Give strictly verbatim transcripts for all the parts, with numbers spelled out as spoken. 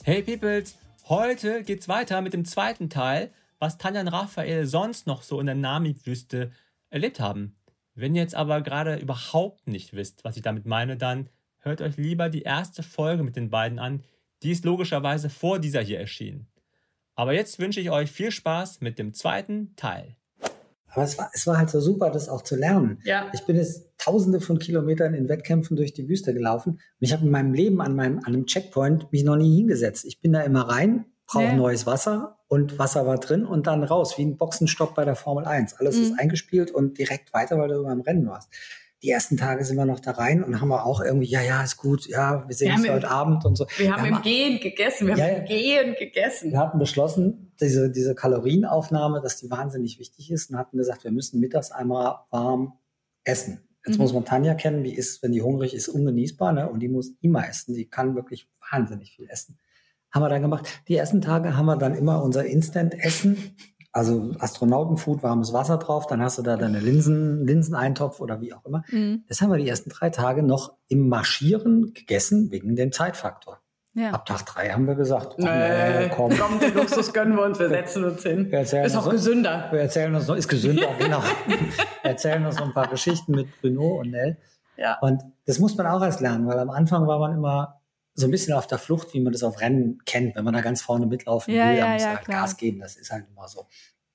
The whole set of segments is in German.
Hey Peoples, heute geht's weiter mit dem zweiten Teil, was Tanja und Raphael sonst noch so in der Namib-Wüste erlebt haben. Wenn ihr jetzt aber gerade überhaupt nicht wisst, was ich damit meine, dann hört euch lieber die erste Folge mit den beiden an. Die ist logischerweise vor dieser hier erschienen. Aber jetzt wünsche ich euch viel Spaß mit dem zweiten Teil. Aber es war, es war halt so super, das auch zu lernen. Ja. Ich bin jetzt tausende von Kilometern in Wettkämpfen durch die Wüste gelaufen und ich habe in meinem Leben an meinem an einem Checkpoint mich noch nie hingesetzt. Ich bin da immer rein, brauche Nee. neues Wasser und Wasser war drin und dann raus, wie ein Boxenstopp bei der Formel eins. Alles Mhm. ist eingespielt und direkt weiter, weil du beim Rennen warst. Die ersten Tage sind wir noch da rein und haben wir auch irgendwie, ja, ja, ist gut, ja, wir sehen Wir uns haben heute im- Abend und so. Wir haben Ja, im Gehen gegessen, wir Ja, haben ja. im Gehen gegessen. Wir hatten beschlossen, diese, diese Kalorienaufnahme, dass die wahnsinnig wichtig ist und hatten gesagt, wir müssen mittags einmal warm essen. Jetzt Mhm. muss man Tanja kennen, die ist, wenn die hungrig ist, ungenießbar, ne? Und die muss immer essen. Die kann wirklich wahnsinnig viel essen. Haben wir dann gemacht. Die ersten Tage haben wir dann immer unser Instant-Essen, also Astronautenfood, warmes Wasser drauf, dann hast du da deine Linsen, Linseneintopf oder wie auch immer. Mhm. Das haben wir die ersten drei Tage noch im Marschieren gegessen, wegen dem Zeitfaktor. Ja. Ab Tag drei haben wir gesagt, Nee, nee, komm. komm, den Luxus gönnen wir uns, wir setzen uns hin. Wir erzählen Ist uns auch so- gesünder. Wir erzählen uns noch, ist gesünder, genau. Wir erzählen uns noch ein paar Geschichten mit Bruno und Nell. Ja. Und das muss man auch erst lernen, weil am Anfang war man immer so ein bisschen auf der Flucht, wie man das auf Rennen kennt, wenn man da ganz vorne mitlaufen Ja, will, ja, dann muss ja, man halt klar. Gas geben, das ist halt immer so.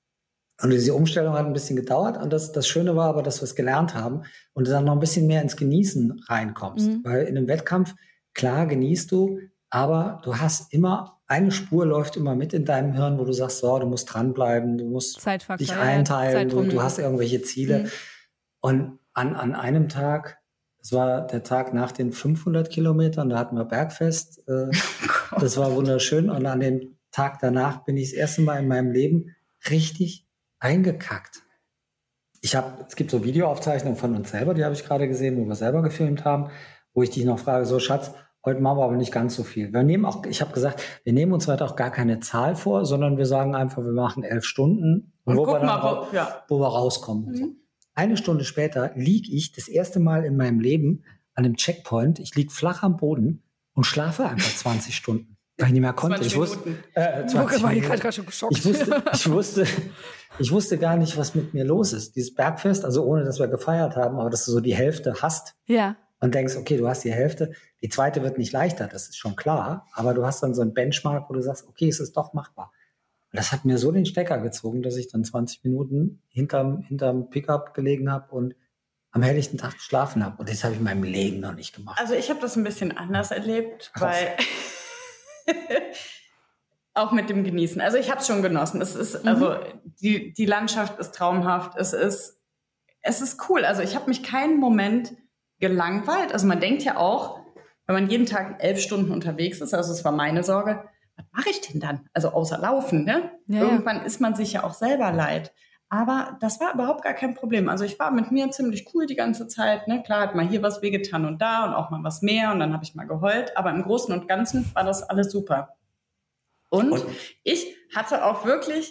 Und diese Umstellung hat ein bisschen gedauert und das, das Schöne war aber, dass wir es gelernt haben und du dann noch ein bisschen mehr ins Genießen reinkommst. Mhm. Weil in einem Wettkampf, klar genießt du, aber du hast immer, eine Spur läuft immer mit in deinem Hirn, wo du sagst, so, du musst dranbleiben, du musst Zeitfaktor. dich ja, einteilen, du, Zeitraum. du hast irgendwelche Ziele. Mhm. Und an, an einem Tag, das war der Tag nach den fünfhundert Kilometern, da hatten wir Bergfest, äh, das war wunderschön. Und an dem Tag danach bin ich das erste Mal in meinem Leben richtig eingekackt. Ich habe, es gibt so Videoaufzeichnungen von uns selber, die habe ich gerade gesehen, wo wir selber gefilmt haben, wo ich dich noch frage, so Schatz, heute machen wir aber nicht ganz so viel. Wir nehmen auch, ich habe gesagt, wir nehmen uns heute auch gar keine Zahl vor, sondern wir sagen einfach, wir machen elf Stunden, Und wo, guck wir dann mal, rau- wo- ja. wo wir rauskommen. Und so. Mhm. Eine Stunde später liege ich das erste Mal in meinem Leben an einem Checkpoint. Ich liege flach am Boden und schlafe einfach zwanzig Stunden, weil ich nicht mehr konnte. zwanzig Ich wusste, Minuten. äh, Oh, zwanzig war ich Minuten. gerade schon geschockt. Ich wusste, ich wusste, ich wusste gar nicht, was mit mir los ist. Dieses Bergfest, also ohne, dass wir gefeiert haben, aber dass du so die Hälfte hast Ja. und denkst, okay, du hast die Hälfte. Die zweite wird nicht leichter, das ist schon klar. Aber du hast dann so ein Benchmark, wo du sagst, okay, es ist doch machbar. Und das hat mir so den Stecker gezogen, dass ich dann zwanzig Minuten hinterm, hinterm Pickup gelegen habe und am helllichten Tag geschlafen habe. Und das habe ich in meinem Leben noch nicht gemacht. Also ich habe das ein bisschen anders erlebt, Krass. weil auch mit dem Genießen. Also ich habe es schon genossen. Es ist also die die Landschaft ist traumhaft. Es ist es ist cool. Also ich habe mich keinen Moment gelangweilt. Also man denkt ja auch, wenn man jeden Tag elf Stunden unterwegs ist, also es war meine Sorge, was mache ich denn dann? Also außer laufen, ne? Ja, ja. Irgendwann ist man sich ja auch selber leid. Aber das war überhaupt gar kein Problem. Also ich war mit mir ziemlich cool die ganze Zeit. Ne? Klar hat mal hier was wehgetan und da und auch mal was mehr und dann habe ich mal geheult. Aber im Großen und Ganzen war das alles super. Und, Und? ich hatte auch wirklich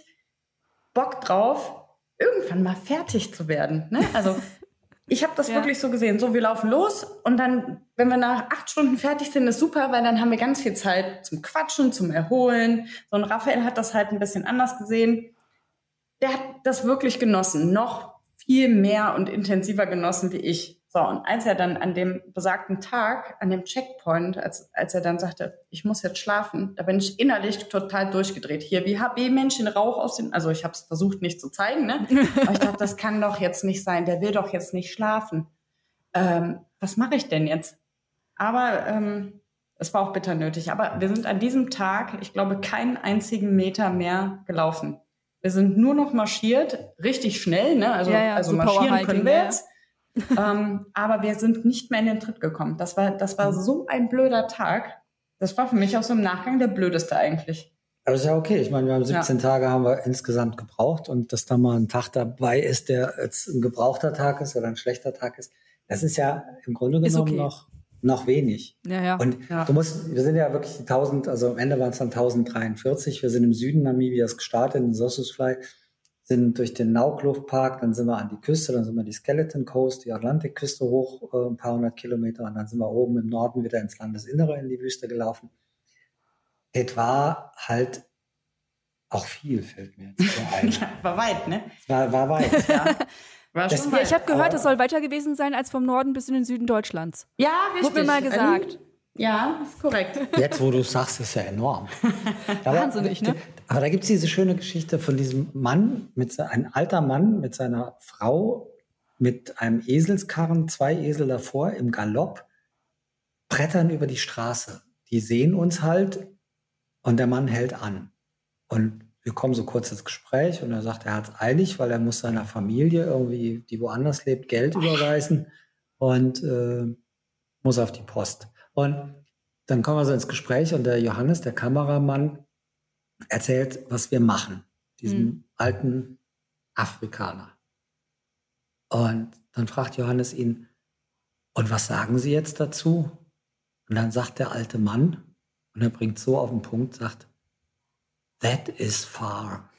Bock drauf, irgendwann mal fertig zu werden. Ne? Also ich habe das Ja. wirklich so gesehen. So, wir laufen los und dann, wenn wir nach acht Stunden fertig sind, ist super, weil dann haben wir ganz viel Zeit zum Quatschen, zum Erholen. So, und Raphael hat das halt ein bisschen anders gesehen. Der hat das wirklich genossen, noch viel mehr und intensiver genossen wie ich. So, und als er dann an dem besagten Tag, an dem Checkpoint, als, als er dann sagte, ich muss jetzt schlafen, da bin ich innerlich total durchgedreht. Hier, wie H B-Menschen Rauch aus den, also ich habe es versucht nicht zu zeigen, ne? Aber ich dachte, das kann doch jetzt nicht sein, der will doch jetzt nicht schlafen. Ähm, was mache ich denn jetzt? Aber ähm, es war auch bitter nötig. Aber wir sind an diesem Tag, ich glaube, keinen einzigen Meter mehr gelaufen. Wir sind nur noch marschiert, richtig schnell, ne? Also, Ja, ja, also so marschieren Powerhiking, können wir ja, ja. jetzt. ähm, aber wir sind nicht mehr in den Tritt gekommen. Das war, das war so ein blöder Tag. Das war für mich auch so im Nachgang der blödeste eigentlich. Aber ist ja okay. Ich meine, wir haben siebzehn Tage haben wir insgesamt gebraucht und dass da mal ein Tag dabei ist, der jetzt ein gebrauchter Tag ist oder ein schlechter Tag ist, das ist ja im Grunde Ist genommen okay. noch, noch wenig. Ja, ja. Und Ja. du musst, wir sind ja wirklich die tausend, also am Ende waren es dann tausenddreiundvierzig. Wir sind im Süden Namibias gestartet, in Sossusvlei, sind durch den Naukluft-Park, dann sind wir an die Küste, dann sind wir die Skeleton Coast, die Atlantikküste hoch, äh, ein paar hundert Kilometer und dann sind wir oben im Norden wieder ins Landesinnere in die Wüste gelaufen. es war halt auch viel, fällt mir jetzt so ein. Ja, war weit, ne? War, war weit, ja. War Das- schon Ja, weit. ich habe gehört, Aber- es soll weiter gewesen sein als vom Norden bis in den Süden Deutschlands. Ja, richtig. Wurde mir mal gesagt. Ähm, Ja, ist korrekt. Jetzt, wo du es sagst, ist ja enorm. Aber, Wahnsinnig, ne? Aber da gibt es diese schöne Geschichte von diesem Mann, mit se- ein alter Mann mit seiner Frau, mit einem Eselskarren, zwei Esel davor, im Galopp, brettern über die Straße. Die sehen uns halt und der Mann hält an. Und wir kommen so kurz ins Gespräch und er sagt, er hat es eilig, weil er muss seiner Familie irgendwie, die woanders lebt, Geld überweisen und äh, muss auf die Post. Und dann kommen wir so ins Gespräch und der Johannes, der Kameramann, erzählt, was wir machen, diesen Mhm. alten Afrikaner. Und dann fragt Johannes ihn, und was sagen Sie jetzt dazu? Und dann sagt der alte Mann, und er bringt so auf den Punkt, sagt, that is far.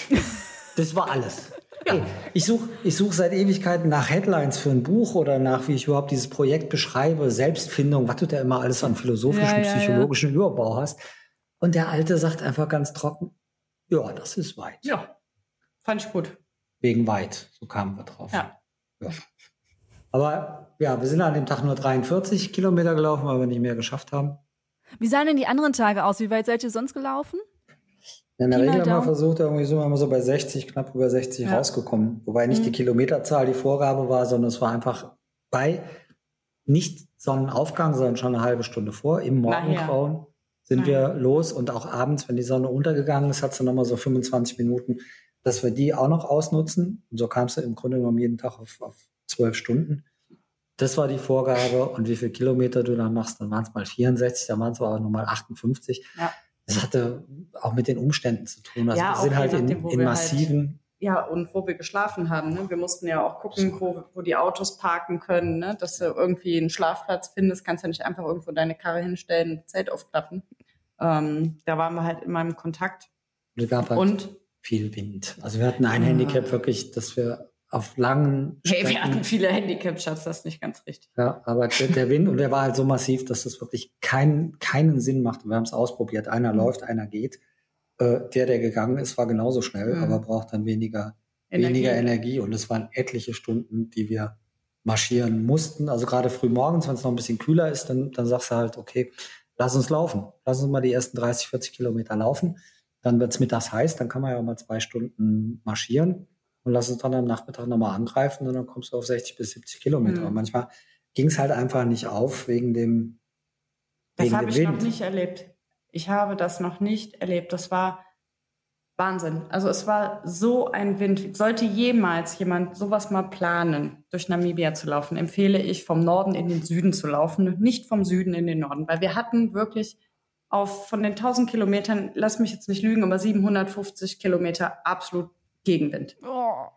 Das war alles. Hey, ich suche ich such seit Ewigkeiten nach Headlines für ein Buch oder nach, wie ich überhaupt dieses Projekt beschreibe, Selbstfindung, was du da immer alles an philosophischen, Ja, ja, ja. psychologischen Überbau hast. Und der Alte sagt einfach ganz trocken, ja, das ist weit. Ja, fand ich gut. Wegen weit, so kamen wir drauf. Ja. Ja. Aber ja, wir sind an dem Tag nur dreiundvierzig Kilometer gelaufen, weil wir nicht mehr geschafft haben. Wie sahen denn die anderen Tage aus? Wie weit seid ihr sonst gelaufen? In der Pi mal Regel haben wir Daumen. versucht, irgendwie sind wir immer so bei sechzig, knapp über sechzig Ja. rausgekommen. Wobei nicht die Kilometerzahl die Vorgabe war, sondern es war einfach bei nicht Sonnenaufgang, sondern schon eine halbe Stunde vor, im Morgengrauen sind wir los. Und auch abends, wenn die Sonne untergegangen ist, hat es dann nochmal so fünfundzwanzig Minuten, dass wir die auch noch ausnutzen. Und so kamst du im Grunde genommen jeden Tag auf, auf zwölf Stunden. Das war die Vorgabe. Und wie viele Kilometer du dann machst, dann waren es mal vierundsechzig, dann waren es aber nochmal achtundfünfzig. Ja. Das hatte auch mit den Umständen zu tun. Also Ja, wir auch sind je halt in, nachdem, wo in wir massiven, Ja, und wo wir geschlafen haben. Ne? Wir mussten ja auch gucken, wo, wo die Autos parken können, ne? Dass du irgendwie einen Schlafplatz findest. Kannst ja nicht einfach irgendwo deine Karre hinstellen, Zelt aufklappen. Ähm, da waren wir halt immer im Kontakt. es gab halt Und viel Wind. Also wir hatten ein Ah. Handicap wirklich, dass wir auf langen hey, wir Strecken, hatten viele Handicaps, Schatz, das ist nicht ganz richtig. ja, aber der, der Wind, und der war halt so massiv, dass das wirklich keinen keinen Sinn macht. Wir haben es ausprobiert. Einer Mhm. läuft, einer geht. Äh, der, der gegangen ist, war genauso schnell, Mhm. aber braucht dann weniger Energie. weniger Energie. Und es waren etliche Stunden, die wir marschieren mussten. Also gerade früh morgens, wenn es noch ein bisschen kühler ist, dann, dann sagst du halt, okay, lass uns laufen. Lass uns mal die ersten dreißig, vierzig Kilometer laufen. Dann wird es mittags heiß, dann kann man ja auch mal zwei Stunden marschieren und lass uns dann am Nachmittag nochmal angreifen und dann kommst du auf sechzig bis siebzig Kilometer. Mhm. Und manchmal ging es halt einfach nicht auf wegen dem, Das wegen habe dem ich noch Wind. nicht erlebt. Ich habe das noch nicht erlebt. Das war Wahnsinn. Also es war so ein Wind. Sollte jemals jemand sowas mal planen, durch Namibia zu laufen, empfehle ich, vom Norden in den Süden zu laufen, nicht vom Süden in den Norden. Weil wir hatten wirklich auf von den tausend Kilometern, lass mich jetzt nicht lügen, aber siebenhundertfünfzig Kilometer absolut Gegenwind. Oh.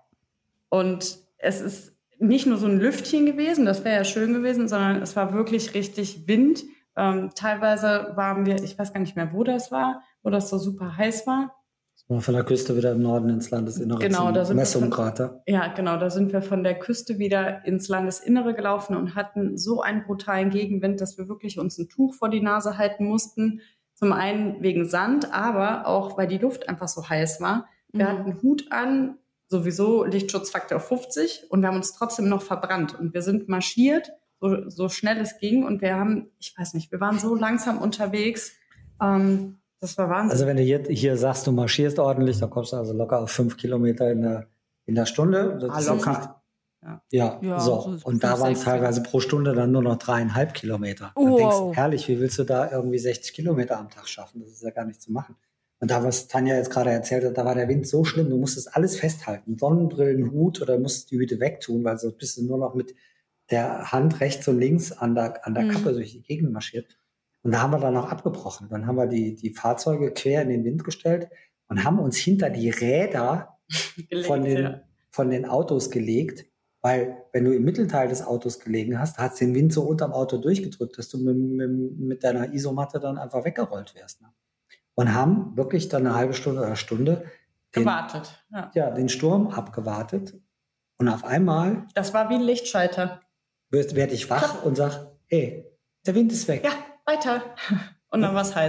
Und es ist nicht nur so ein Lüftchen gewesen, das wäre ja schön gewesen, sondern es war wirklich richtig Wind. Ähm, teilweise waren wir, ich weiß gar nicht mehr, wo das war, wo das so super heiß war. Von der Küste wieder im Norden ins Landesinnere Genau, zum da sind wir von- Messumkrater. Ja, genau, da sind wir von der Küste wieder ins Landesinnere gelaufen und hatten so einen brutalen Gegenwind, dass wir wirklich uns ein Tuch vor die Nase halten mussten. Zum einen wegen Sand, aber auch, weil die Luft einfach so heiß war. Wir Mhm. hatten einen Hut an, sowieso Lichtschutzfaktor fünfzig, und wir haben uns trotzdem noch verbrannt. Und wir sind marschiert, so, so schnell es ging, und wir haben, ich weiß nicht, wir waren so langsam unterwegs. Ähm, das war Wahnsinn. Also wenn du hier, hier sagst, du marschierst ordentlich, dann kommst du also locker auf fünf Kilometer in der, in der Stunde. Das Ah, ist jetzt locker. nicht- Ja. Ja, Ja, so. so Und da fünf, waren es sechs, teilweise pro Stunde dann nur noch dreieinhalb Kilometer. Dann Wow. denkst du, herrlich, wie willst du da irgendwie sechzig Kilometer am Tag schaffen? Das ist ja gar nicht zu machen. Und da, was Tanja jetzt gerade erzählt hat, da war der Wind so schlimm, du musstest alles festhalten. Sonnenbrillen, Hut, oder musstest die Hüte wegtun, weil so bist du nur noch mit der Hand rechts und links an der, an der Mhm. Kappe durch die Gegend marschiert. Und da haben wir dann auch abgebrochen. Dann haben wir die, die Fahrzeuge quer in den Wind gestellt und haben uns hinter die Räder Gelegt, von den, ja. von den Autos gelegt, weil wenn du im Mittelteil des Autos gelegen hast, hat es den Wind so unterm Auto durchgedrückt, dass du mit, mit, mit deiner Isomatte dann einfach weggerollt wärst. Ne? Und haben wirklich dann eine halbe Stunde oder Stunde den, Gewartet. Ja. ja, den Sturm abgewartet. Und auf einmal Das war wie ein Lichtschalter. werd, werd ich wach und sag, hey, der Wind ist weg. Ja, weiter. Und dann war es heiß.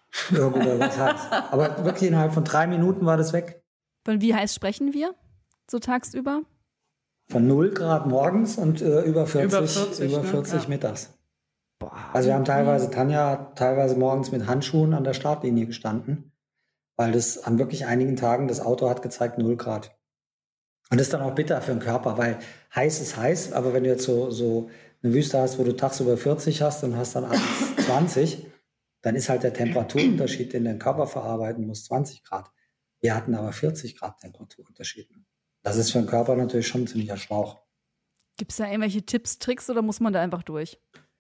Ja, gut, aber was heißt. Aber wirklich innerhalb von drei Minuten war das weg. Von wie heiß sprechen wir so tagsüber? Von null Grad morgens und äh, über vierzig, Über vierzig, über ne? vierzig Ja. mittags. Boah. Also wir haben teilweise, Tanja hat teilweise morgens mit Handschuhen an der Startlinie gestanden, weil das an wirklich einigen Tagen, das Auto hat gezeigt null Grad. Und das ist dann auch bitter für den Körper, weil heiß ist heiß, aber wenn du jetzt so, so eine Wüste hast, wo du tagsüber vierzig hast und hast dann abends zwanzig, dann ist halt der Temperaturunterschied, den dein Körper verarbeiten muss, zwanzig Grad. Wir hatten aber vierzig Grad Temperaturunterschied. Das ist für den Körper natürlich schon ein ziemlicher Schlauch. Gibt es da irgendwelche Tipps, Tricks oder muss man da einfach durch?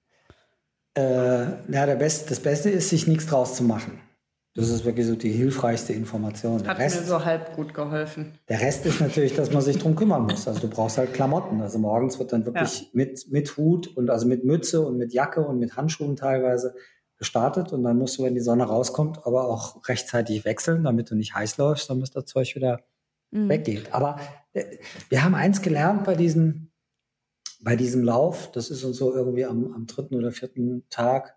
Äh, ja, der Best, das Beste ist, sich nichts draus zu machen. Das ist wirklich so die hilfreichste Information. Der Hat Rest, mir so halb gut geholfen. der Rest ist natürlich, dass man sich drum kümmern muss. Also du brauchst halt Klamotten. Also morgens wird dann wirklich Ja. mit, mit Hut und also mit Mütze und mit Jacke und mit Handschuhen teilweise gestartet. Und dann musst du, wenn die Sonne rauskommt, aber auch rechtzeitig wechseln, damit du nicht heiß läufst, dann bis das Zeug wieder Mhm. weggeht. Aber äh, wir haben eins gelernt bei diesem, bei diesem Lauf, das ist uns so irgendwie am, am dritten oder vierten Tag,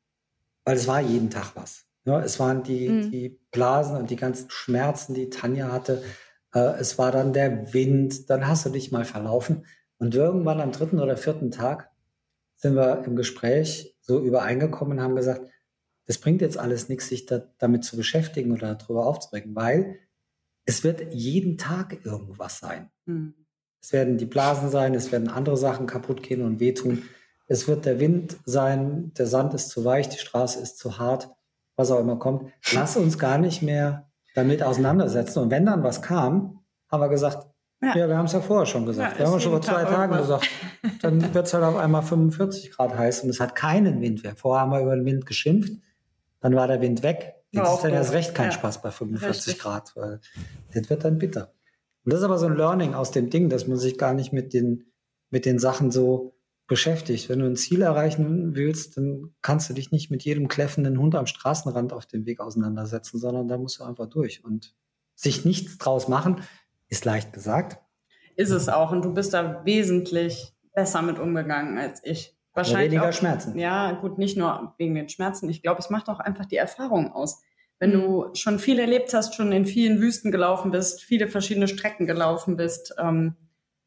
weil es war jeden Tag was. Ja, es waren die, Mhm. die Blasen und die ganzen Schmerzen, die Tanja hatte. Äh, es war dann der Wind, dann hast du dich mal verlaufen. Und irgendwann am dritten oder vierten Tag sind wir im Gespräch so übereingekommen und haben gesagt, das bringt jetzt alles nichts, sich da, damit zu beschäftigen oder darüber aufzuregen, weil es wird jeden Tag irgendwas sein. Hm. Es werden die Blasen sein, es werden andere Sachen kaputt gehen und wehtun. Es wird der Wind sein, der Sand ist zu weich, die Straße ist zu hart, was auch immer kommt. Lass uns gar nicht mehr damit auseinandersetzen. Und wenn dann was kam, haben wir gesagt, ja, Ja. wir haben es ja vorher schon gesagt. Ja, wir haben ist schon vor jeden zwei Tag Tagen irgendwas. gesagt, dann wird es halt auf einmal fünfundvierzig Grad heiß und es hat keinen Wind mehr. Vorher haben wir über den Wind geschimpft, dann war der Wind weg. Jetzt War ist auch dann erst doof. recht kein Ja. Spaß bei fünfundvierzig Richtig. Grad, weil das wird dann bitter. Und das ist aber so ein Learning aus dem Ding, dass man sich gar nicht mit den, mit den Sachen so beschäftigt. Wenn du ein Ziel erreichen willst, dann kannst du dich nicht mit jedem kläffenden Hund am Straßenrand auf dem Weg auseinandersetzen, sondern da musst du einfach durch. Und sich nichts draus machen, ist leicht gesagt. Ist es auch. Und du bist da wesentlich besser mit umgegangen als ich. Wahrscheinlich weniger auch, Schmerzen. Ja, gut, nicht nur wegen den Schmerzen. Ich glaube, es macht auch einfach die Erfahrung aus. Wenn Mhm. du schon viel erlebt hast, schon in vielen Wüsten gelaufen bist, viele verschiedene Strecken gelaufen bist, ähm,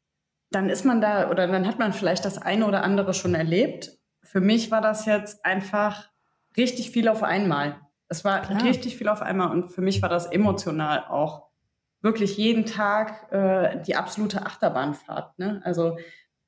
dann ist man da oder dann hat man vielleicht das eine oder andere schon erlebt. Für mich war das jetzt einfach richtig viel auf einmal. Es war Klar. richtig viel auf einmal und für mich war das emotional auch wirklich jeden Tag äh, die absolute Achterbahnfahrt. Ne? Also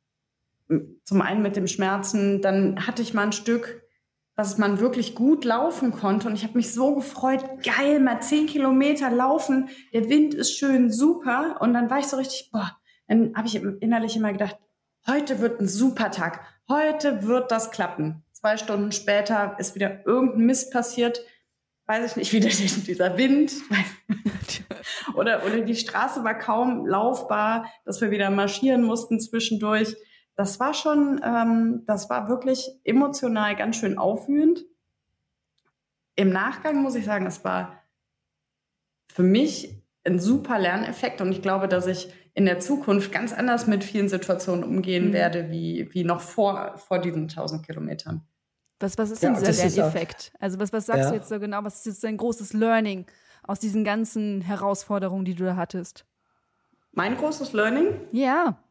m- zum einen mit dem Schmerzen, dann hatte ich mal ein Stück, was man wirklich gut laufen konnte und ich habe mich so gefreut, geil, mal zehn Kilometer laufen, der Wind ist schön, super und dann war ich so richtig, boah, dann habe ich innerlich immer gedacht, heute wird ein super Tag, heute wird das klappen. Zwei Stunden später ist wieder irgendein Mist passiert, weiß ich nicht, wieder dieser Wind oder, oder die Straße war kaum laufbar, dass wir wieder marschieren mussten zwischendurch. Das war schon, ähm, das war wirklich emotional ganz schön aufwühlend. Im Nachgang muss ich sagen, es war für mich ein super Lerneffekt und ich glaube, dass ich in der Zukunft ganz anders mit vielen Situationen umgehen Mhm. werde, wie, wie noch vor, vor diesen tausend Kilometern. Was, was ist Ja, denn das dieser ist auch- Lerneffekt? Also was, was sagst Ja. du jetzt so genau? Was ist jetzt dein großes Learning aus diesen ganzen Herausforderungen, die du da hattest? Mein großes Learning, Ja.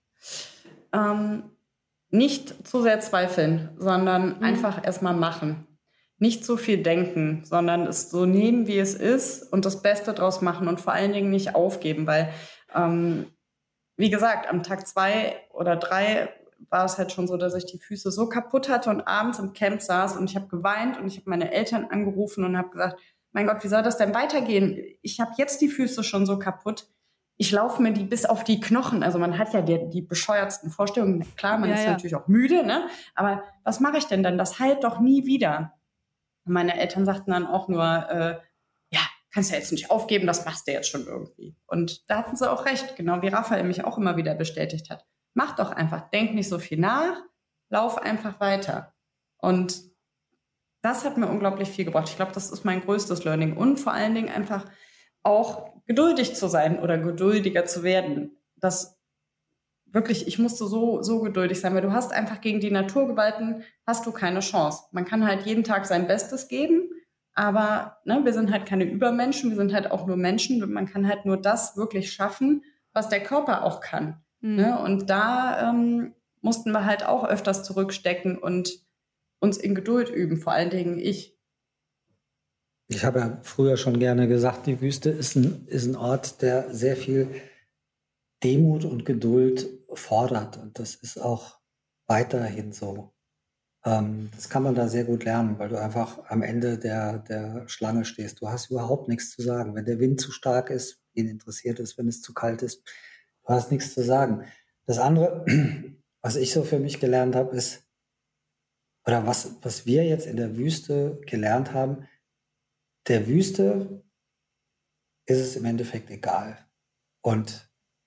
ähm, nicht zu sehr zweifeln, sondern Mhm. einfach erstmal machen. Nicht so viel denken, sondern es so nehmen, wie es ist und das Beste draus machen und vor allen Dingen nicht aufgeben, weil, ähm, wie gesagt, am Tag zwei oder drei war es halt schon so, dass ich die Füße so kaputt hatte und abends im Camp saß und ich habe geweint und ich habe meine Eltern angerufen und habe gesagt, mein Gott, wie soll das denn weitergehen? Ich habe jetzt die Füße schon so kaputt. Ich laufe mir die bis auf die Knochen. Also man hat ja die, die bescheuertsten Vorstellungen. Klar, man Ja, ist ja. natürlich auch müde, ne? Aber was mache ich denn dann? Das heilt doch nie wieder. Und meine Eltern sagten dann auch nur, äh, ja, kannst ja jetzt nicht aufgeben, das machst du jetzt schon irgendwie. Und da hatten sie auch recht, genau wie Raphael mich auch immer wieder bestätigt hat. Mach doch einfach, denk nicht so viel nach, lauf einfach weiter. Und das hat mir unglaublich viel gebracht. Ich glaube, das ist mein größtes Learning. Und vor allen Dingen einfach auch geduldig zu sein oder geduldiger zu werden. Das wirklich, ich musste so, so geduldig sein, weil du hast einfach gegen die Naturgewalten, hast du keine Chance. Man kann halt jeden Tag sein Bestes geben Aber ne, wir sind halt keine Übermenschen, wir sind halt auch nur Menschen. Und man kann halt nur das wirklich schaffen, was der Körper auch kann. Mhm. Ne? Und da ähm, mussten wir halt auch öfters zurückstecken und uns in Geduld üben, vor allen Dingen ich. Ich habe ja früher schon gerne gesagt, die Wüste ist ein, ist ein Ort, der sehr viel Demut und Geduld fordert. Und das ist auch weiterhin so. Ähm, das kann man da sehr gut lernen, weil du einfach am Ende der, der Schlange stehst. Du hast überhaupt nichts zu sagen. Wenn der Wind zu stark ist, ihn interessiert ist, wenn es zu kalt ist, du hast nichts zu sagen. Das andere, was ich so für mich gelernt habe, ist, oder was, was wir jetzt in der Wüste gelernt haben, der Wüste ist es im Endeffekt egal. Und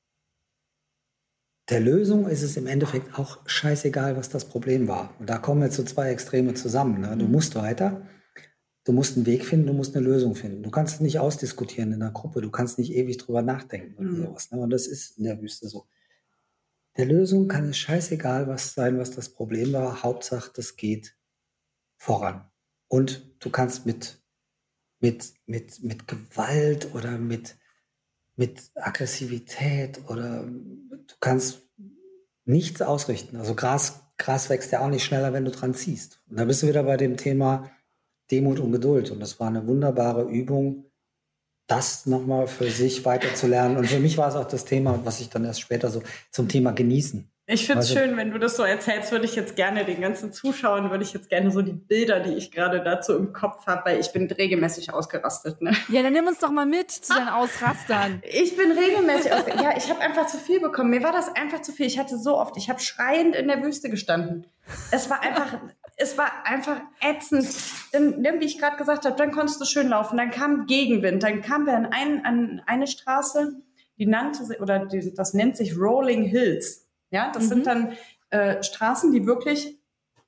der Lösung ist es im Endeffekt auch scheißegal, was das Problem war. Und da kommen jetzt so zwei Extreme zusammen. Ne? Du musst weiter, du musst einen Weg finden, du musst eine Lösung finden. Du kannst es nicht ausdiskutieren in der Gruppe, du kannst nicht ewig drüber nachdenken oder mhm. sowas. Ne? Und das ist in der Wüste so. Der Lösung kann es scheißegal was sein, was das Problem war. Hauptsache, das geht voran. Und du kannst mit, mit, mit, mit Gewalt oder mit, mit Aggressivität oder du kannst nichts ausrichten. Also Gras, Gras wächst ja auch nicht schneller, wenn du dran ziehst. Und da bist du wieder bei dem Thema Demut und Geduld. Und das war eine wunderbare Übung, das nochmal für sich weiterzulernen. Und für mich war es auch das Thema, was ich dann erst später so zum Thema genießen. Ich finde es also, schön, wenn du das so erzählst, würde ich jetzt gerne den ganzen Zuschauern, würde ich jetzt gerne so die Bilder, die ich gerade dazu im Kopf habe, weil ich bin regelmäßig ausgerastet. Ne? Ja, dann nimm uns doch mal mit zu deinen Ausrastern. Ich bin regelmäßig ausgerastet. Ja, ich habe einfach zu viel bekommen. Mir war das einfach zu viel. Ich hatte so oft, ich habe schreiend in der Wüste gestanden. Es war einfach, es war einfach ätzend. Dann, wie ich gerade gesagt habe, dann konntest du schön laufen. Dann kam Gegenwind. Dann kamen wir an, ein, an eine Straße, die nannte sich, oder die, das nennt sich Rolling Hills. Ja, das mhm. sind dann äh, Straßen, die wirklich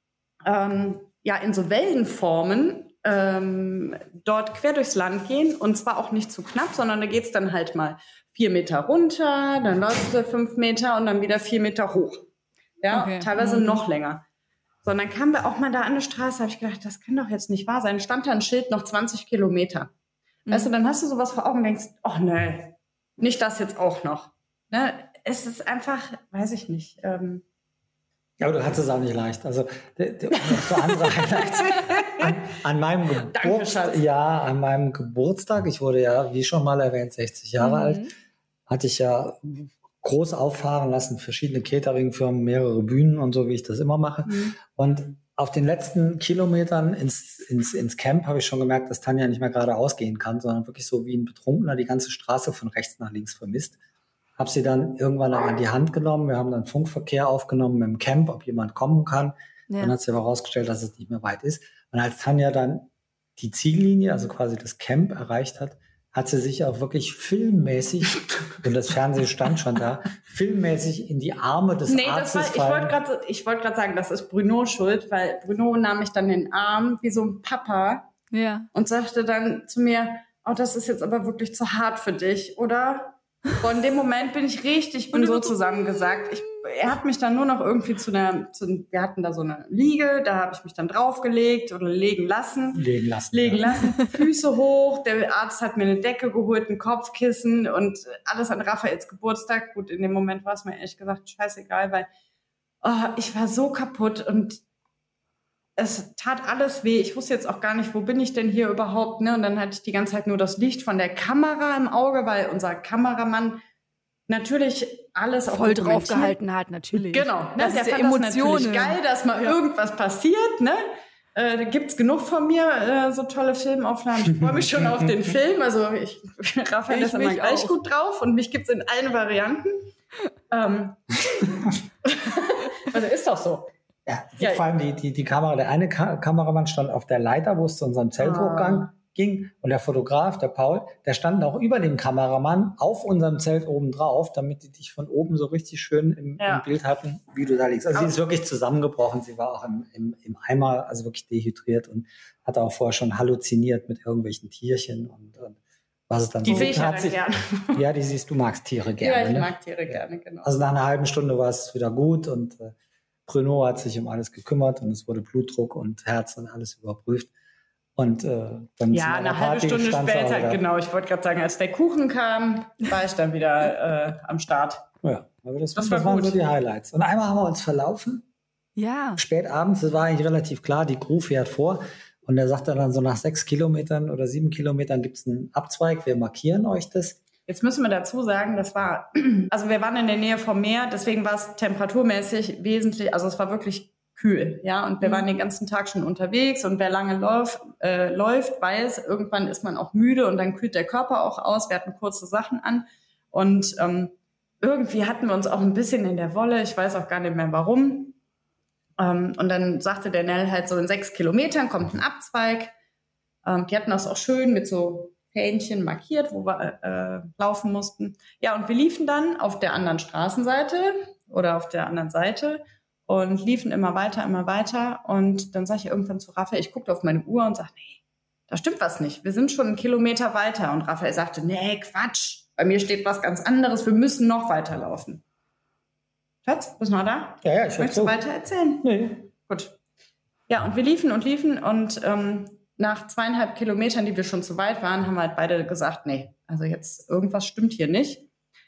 ähm, ja in so Wellenformen ähm, dort quer durchs Land gehen und zwar auch nicht zu knapp, sondern da geht's dann halt mal vier Meter runter, dann läufst du fünf Meter und dann wieder vier Meter hoch. Ja, okay. Teilweise mhm. noch länger. So, und dann kamen wir auch mal da an eine Straße, habe ich gedacht, das kann doch jetzt nicht wahr sein. Stand da ein Schild, noch zwanzig Kilometer. Mhm. Weißt du, dann hast du sowas vor Augen und denkst, ach nee, nicht das jetzt auch noch. Ne? Es ist einfach, weiß ich nicht. Ähm ja, aber du hattest es auch nicht leicht. Also der, der, so andere Highlights. An, an meinem Geburtstag, ja, an meinem Geburtstag, ich wurde ja, wie schon mal erwähnt, sechzig Jahre mhm. alt, hatte ich ja groß auffahren lassen, verschiedene Cateringfirmen, mehrere Bühnen und so, wie ich das immer mache. Mhm. Und auf den letzten Kilometern ins, ins, ins Camp habe ich schon gemerkt, dass Tanja nicht mehr geradeaus gehen kann, sondern wirklich so wie ein Betrunkener die ganze Straße von rechts nach links vermisst. Habe sie dann irgendwann auch an die Hand genommen. Wir haben dann Funkverkehr aufgenommen im Camp, ob jemand kommen kann. Ja. Dann hat sich aber herausgestellt, dass es nicht mehr weit ist. Und als Tanja dann die Ziellinie, also quasi das Camp erreicht hat, hat sie sich auch wirklich filmmäßig, und das Fernsehen stand schon da, filmmäßig in die Arme des nee, Arztes das war, ich wollte gerade ich wollte gerade sagen, das ist Bruno schuld, weil Bruno nahm mich dann in den Arm wie so ein Papa ja. und sagte dann zu mir, oh, das ist jetzt aber wirklich zu hart für dich, oder? Und in dem Moment bin ich richtig, bin so zusammengesagt. Ich, er hat mich dann nur noch irgendwie zu einer, zu, wir hatten da so eine Liege, da habe ich mich dann draufgelegt oder legen lassen. Legen lassen. Legen ja. lassen, Füße hoch. Der Arzt hat mir eine Decke geholt, ein Kopfkissen und alles an Raphaels Geburtstag. Gut, in dem Moment war es mir ehrlich gesagt scheißegal, weil oh, ich war so kaputt und es tat alles weh. Ich wusste jetzt auch gar nicht, wo bin ich denn hier überhaupt, ne? Und dann hatte ich die ganze Zeit nur das Licht von der Kamera im Auge, weil unser Kameramann natürlich alles voll drauf gehalten hat, natürlich. Genau. Ne? Das der ist ja fand Emotionen. Das natürlich geil, dass mal ja. irgendwas passiert, ne? Äh, da gibt's genug von mir, äh, so tolle Filmaufnahmen. Ich freue mich schon auf den Film. Also ich, Raphael ist immer gleich auch gut drauf und mich gibt's in allen Varianten. Ähm. Also ist doch so. Ja, ja, vor allem die, die, die Kamera, der eine Ka- Kameramann stand auf der Leiter, wo es zu unserem Zelthochgang ah. ging. Und der Fotograf, der Paul, der stand auch über dem Kameramann auf unserem Zelt oben drauf, damit die dich von oben so richtig schön im, ja. im Bild hatten, wie du da liegst. Also aber sie ist wirklich zusammengebrochen. Sie war auch im, im, im Eimer, also wirklich dehydriert und hatte auch vorher schon halluziniert mit irgendwelchen Tierchen und, und was es dann die so sehe ich ja sich, gerne. Ja, die siehst du, magst Tiere gerne. Ja, ich ne? mag Tiere gerne, genau. Also nach einer halben Stunde war es wieder gut und äh, Bruno hat sich um alles gekümmert und es wurde Blutdruck und Herz und alles überprüft. Und äh, dann ja, eine halbe Stunde später, genau, ich wollte gerade sagen, als der Kuchen kam, war ich dann wieder äh, am Start. Ja, aber das, das, das war waren gut. so die Highlights. Und einmal haben wir uns verlaufen. Ja. Spät abends, das war eigentlich relativ klar, die Crew fährt vor. Und er sagt dann so, nach sechs Kilometern oder sieben Kilometern gibt es einen Abzweig, wir markieren euch das. Jetzt müssen wir dazu sagen, das war, also wir waren in der Nähe vom Meer, deswegen war es temperaturmäßig wesentlich, also es war wirklich kühl, ja, und wir waren den ganzen Tag schon unterwegs und wer lange läuft, äh, läuft, weiß, irgendwann ist man auch müde und dann kühlt der Körper auch aus, wir hatten kurze Sachen an und ähm, irgendwie hatten wir uns auch ein bisschen in der Wolle, ich weiß auch gar nicht mehr warum. Ähm, und dann sagte der Nell halt so, in sechs Kilometern kommt ein Abzweig. Ähm, die hatten das auch schön mit so Fähnchen markiert, wo wir äh, laufen mussten. Ja, und wir liefen dann auf der anderen Straßenseite oder auf der anderen Seite und liefen immer weiter, immer weiter. Und dann sage ich irgendwann zu Raphael, ich guckte auf meine Uhr und sage, nee, da stimmt was nicht. Wir sind schon einen Kilometer weiter. Und Raphael sagte, nee, Quatsch, bei mir steht was ganz anderes, wir müssen noch weiterlaufen. Schatz, bist du noch da? Ja, ja, ich Möchtest du weiter erzählen? Nee. Gut. Ja, und wir liefen und liefen und ähm, nach zweieinhalb Kilometern, die wir schon zu weit waren, haben wir halt beide gesagt, nee, also jetzt irgendwas stimmt hier nicht.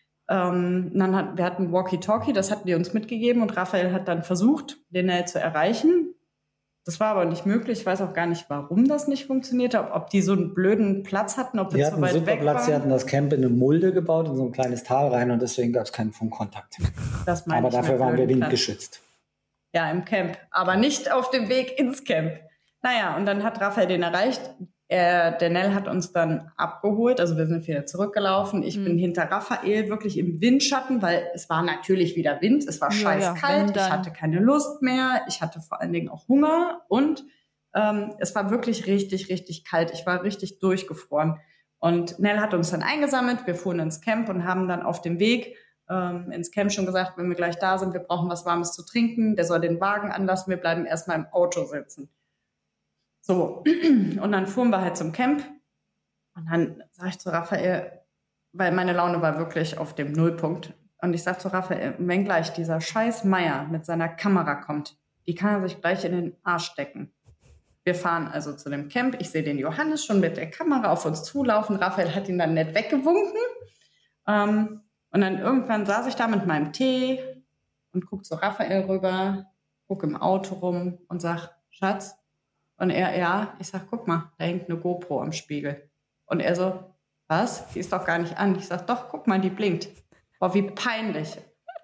Ähm, dann hat, wir hatten Walkie-Talkie, das hatten die uns mitgegeben und Raphael hat dann versucht, den Nell zu erreichen. Das war aber nicht möglich. Ich weiß auch gar nicht, warum das nicht funktionierte, ob, ob die so einen blöden Platz hatten, ob wir zu weit weg waren. Sie hatten das Camp in eine Mulde gebaut, in so ein kleines Tal rein und deswegen gab es keinen Funkkontakt. Das meine aber ich dafür mit waren wir blöden windgeschützt. Ja, im Camp, aber nicht auf dem Weg ins Camp. Naja, und dann hat Raphael den erreicht. Er, der Nell hat uns dann abgeholt, also wir sind wieder zurückgelaufen. Ich mhm. bin hinter Raphael wirklich im Windschatten, weil es war natürlich wieder Wind, es war scheiß ja, kalt, ich hatte keine Lust mehr, ich hatte vor allen Dingen auch Hunger und ähm, es war wirklich richtig, richtig kalt. Ich war richtig durchgefroren. Und Nell hat uns dann eingesammelt, wir fuhren ins Camp und haben dann auf dem Weg ähm, ins Camp schon gesagt, wenn wir gleich da sind, wir brauchen was Warmes zu trinken, der soll den Wagen anlassen, wir bleiben erstmal im Auto sitzen. So, und dann fuhren wir halt zum Camp und dann sage ich zu Raphael, weil meine Laune war wirklich auf dem Nullpunkt. Und ich sage zu Raphael, wenn gleich dieser scheiß Meier mit seiner Kamera kommt, die kann er sich gleich in den Arsch stecken. Wir fahren also zu dem Camp, ich sehe den Johannes schon mit der Kamera auf uns zulaufen, Raphael hat ihn dann nett weggewunken. Ähm, und dann irgendwann saß ich da mit meinem Tee und guck zu Raphael rüber, guck im Auto rum und sag, Schatz, und er, ja, ich sag, guck mal, da hängt eine GoPro am Spiegel. Und er so, was? Die ist doch gar nicht an. Ich sag, doch, guck mal, die blinkt. Boah, wie peinlich.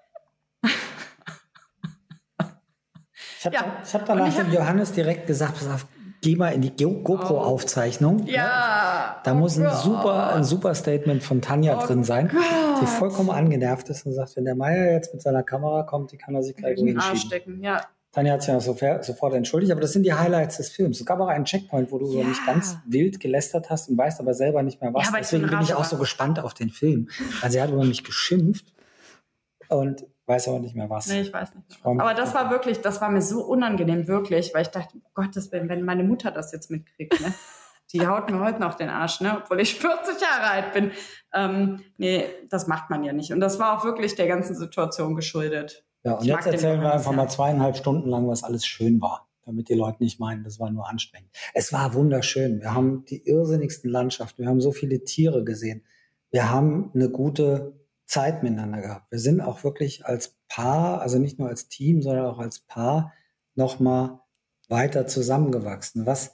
Ich habe ja. hab danach dem Johannes direkt gesagt, pass auf, geh mal in die GoPro-Aufzeichnung. Ja. ja. Da oh muss ein Gott. super, ein super Statement von Tanja oh drin sein, Gott. die vollkommen angenervt ist und sagt, wenn der Meier jetzt mit seiner Kamera kommt, die kann er sich gleich in den Arsch stecken. Ja. Tanja hat sich ja sofort, sofort entschuldigt, aber das sind die Highlights des Films. Es gab auch einen Checkpoint, wo du ja. so nicht ganz wild gelästert hast und weißt aber selber nicht mehr was. Ja, Deswegen bin ich auch so gespannt auf den Film. Also sie hat über mich geschimpft und weiß aber nicht mehr was. Nee, ich weiß nicht. Ich aber das war wirklich, das war mir so unangenehm, wirklich, weil ich dachte, oh Gottes Willen, wenn meine Mutter das jetzt mitkriegt, ne? Die haut mir heute noch den Arsch, ne? Obwohl ich vierzig Jahre alt bin. Ähm, nee, das macht man ja nicht. Und das war auch wirklich der ganzen Situation geschuldet. Ja, und ich jetzt erzählen wir einfach mal zweieinhalb Stunden lang, was alles schön war, damit die Leute nicht meinen, das war nur anstrengend. Es war wunderschön. Wir haben die irrsinnigsten Landschaften. Wir haben so viele Tiere gesehen. Wir haben eine gute Zeit miteinander gehabt. Wir sind auch wirklich als Paar, also nicht nur als Team, sondern auch als Paar nochmal weiter zusammengewachsen. Was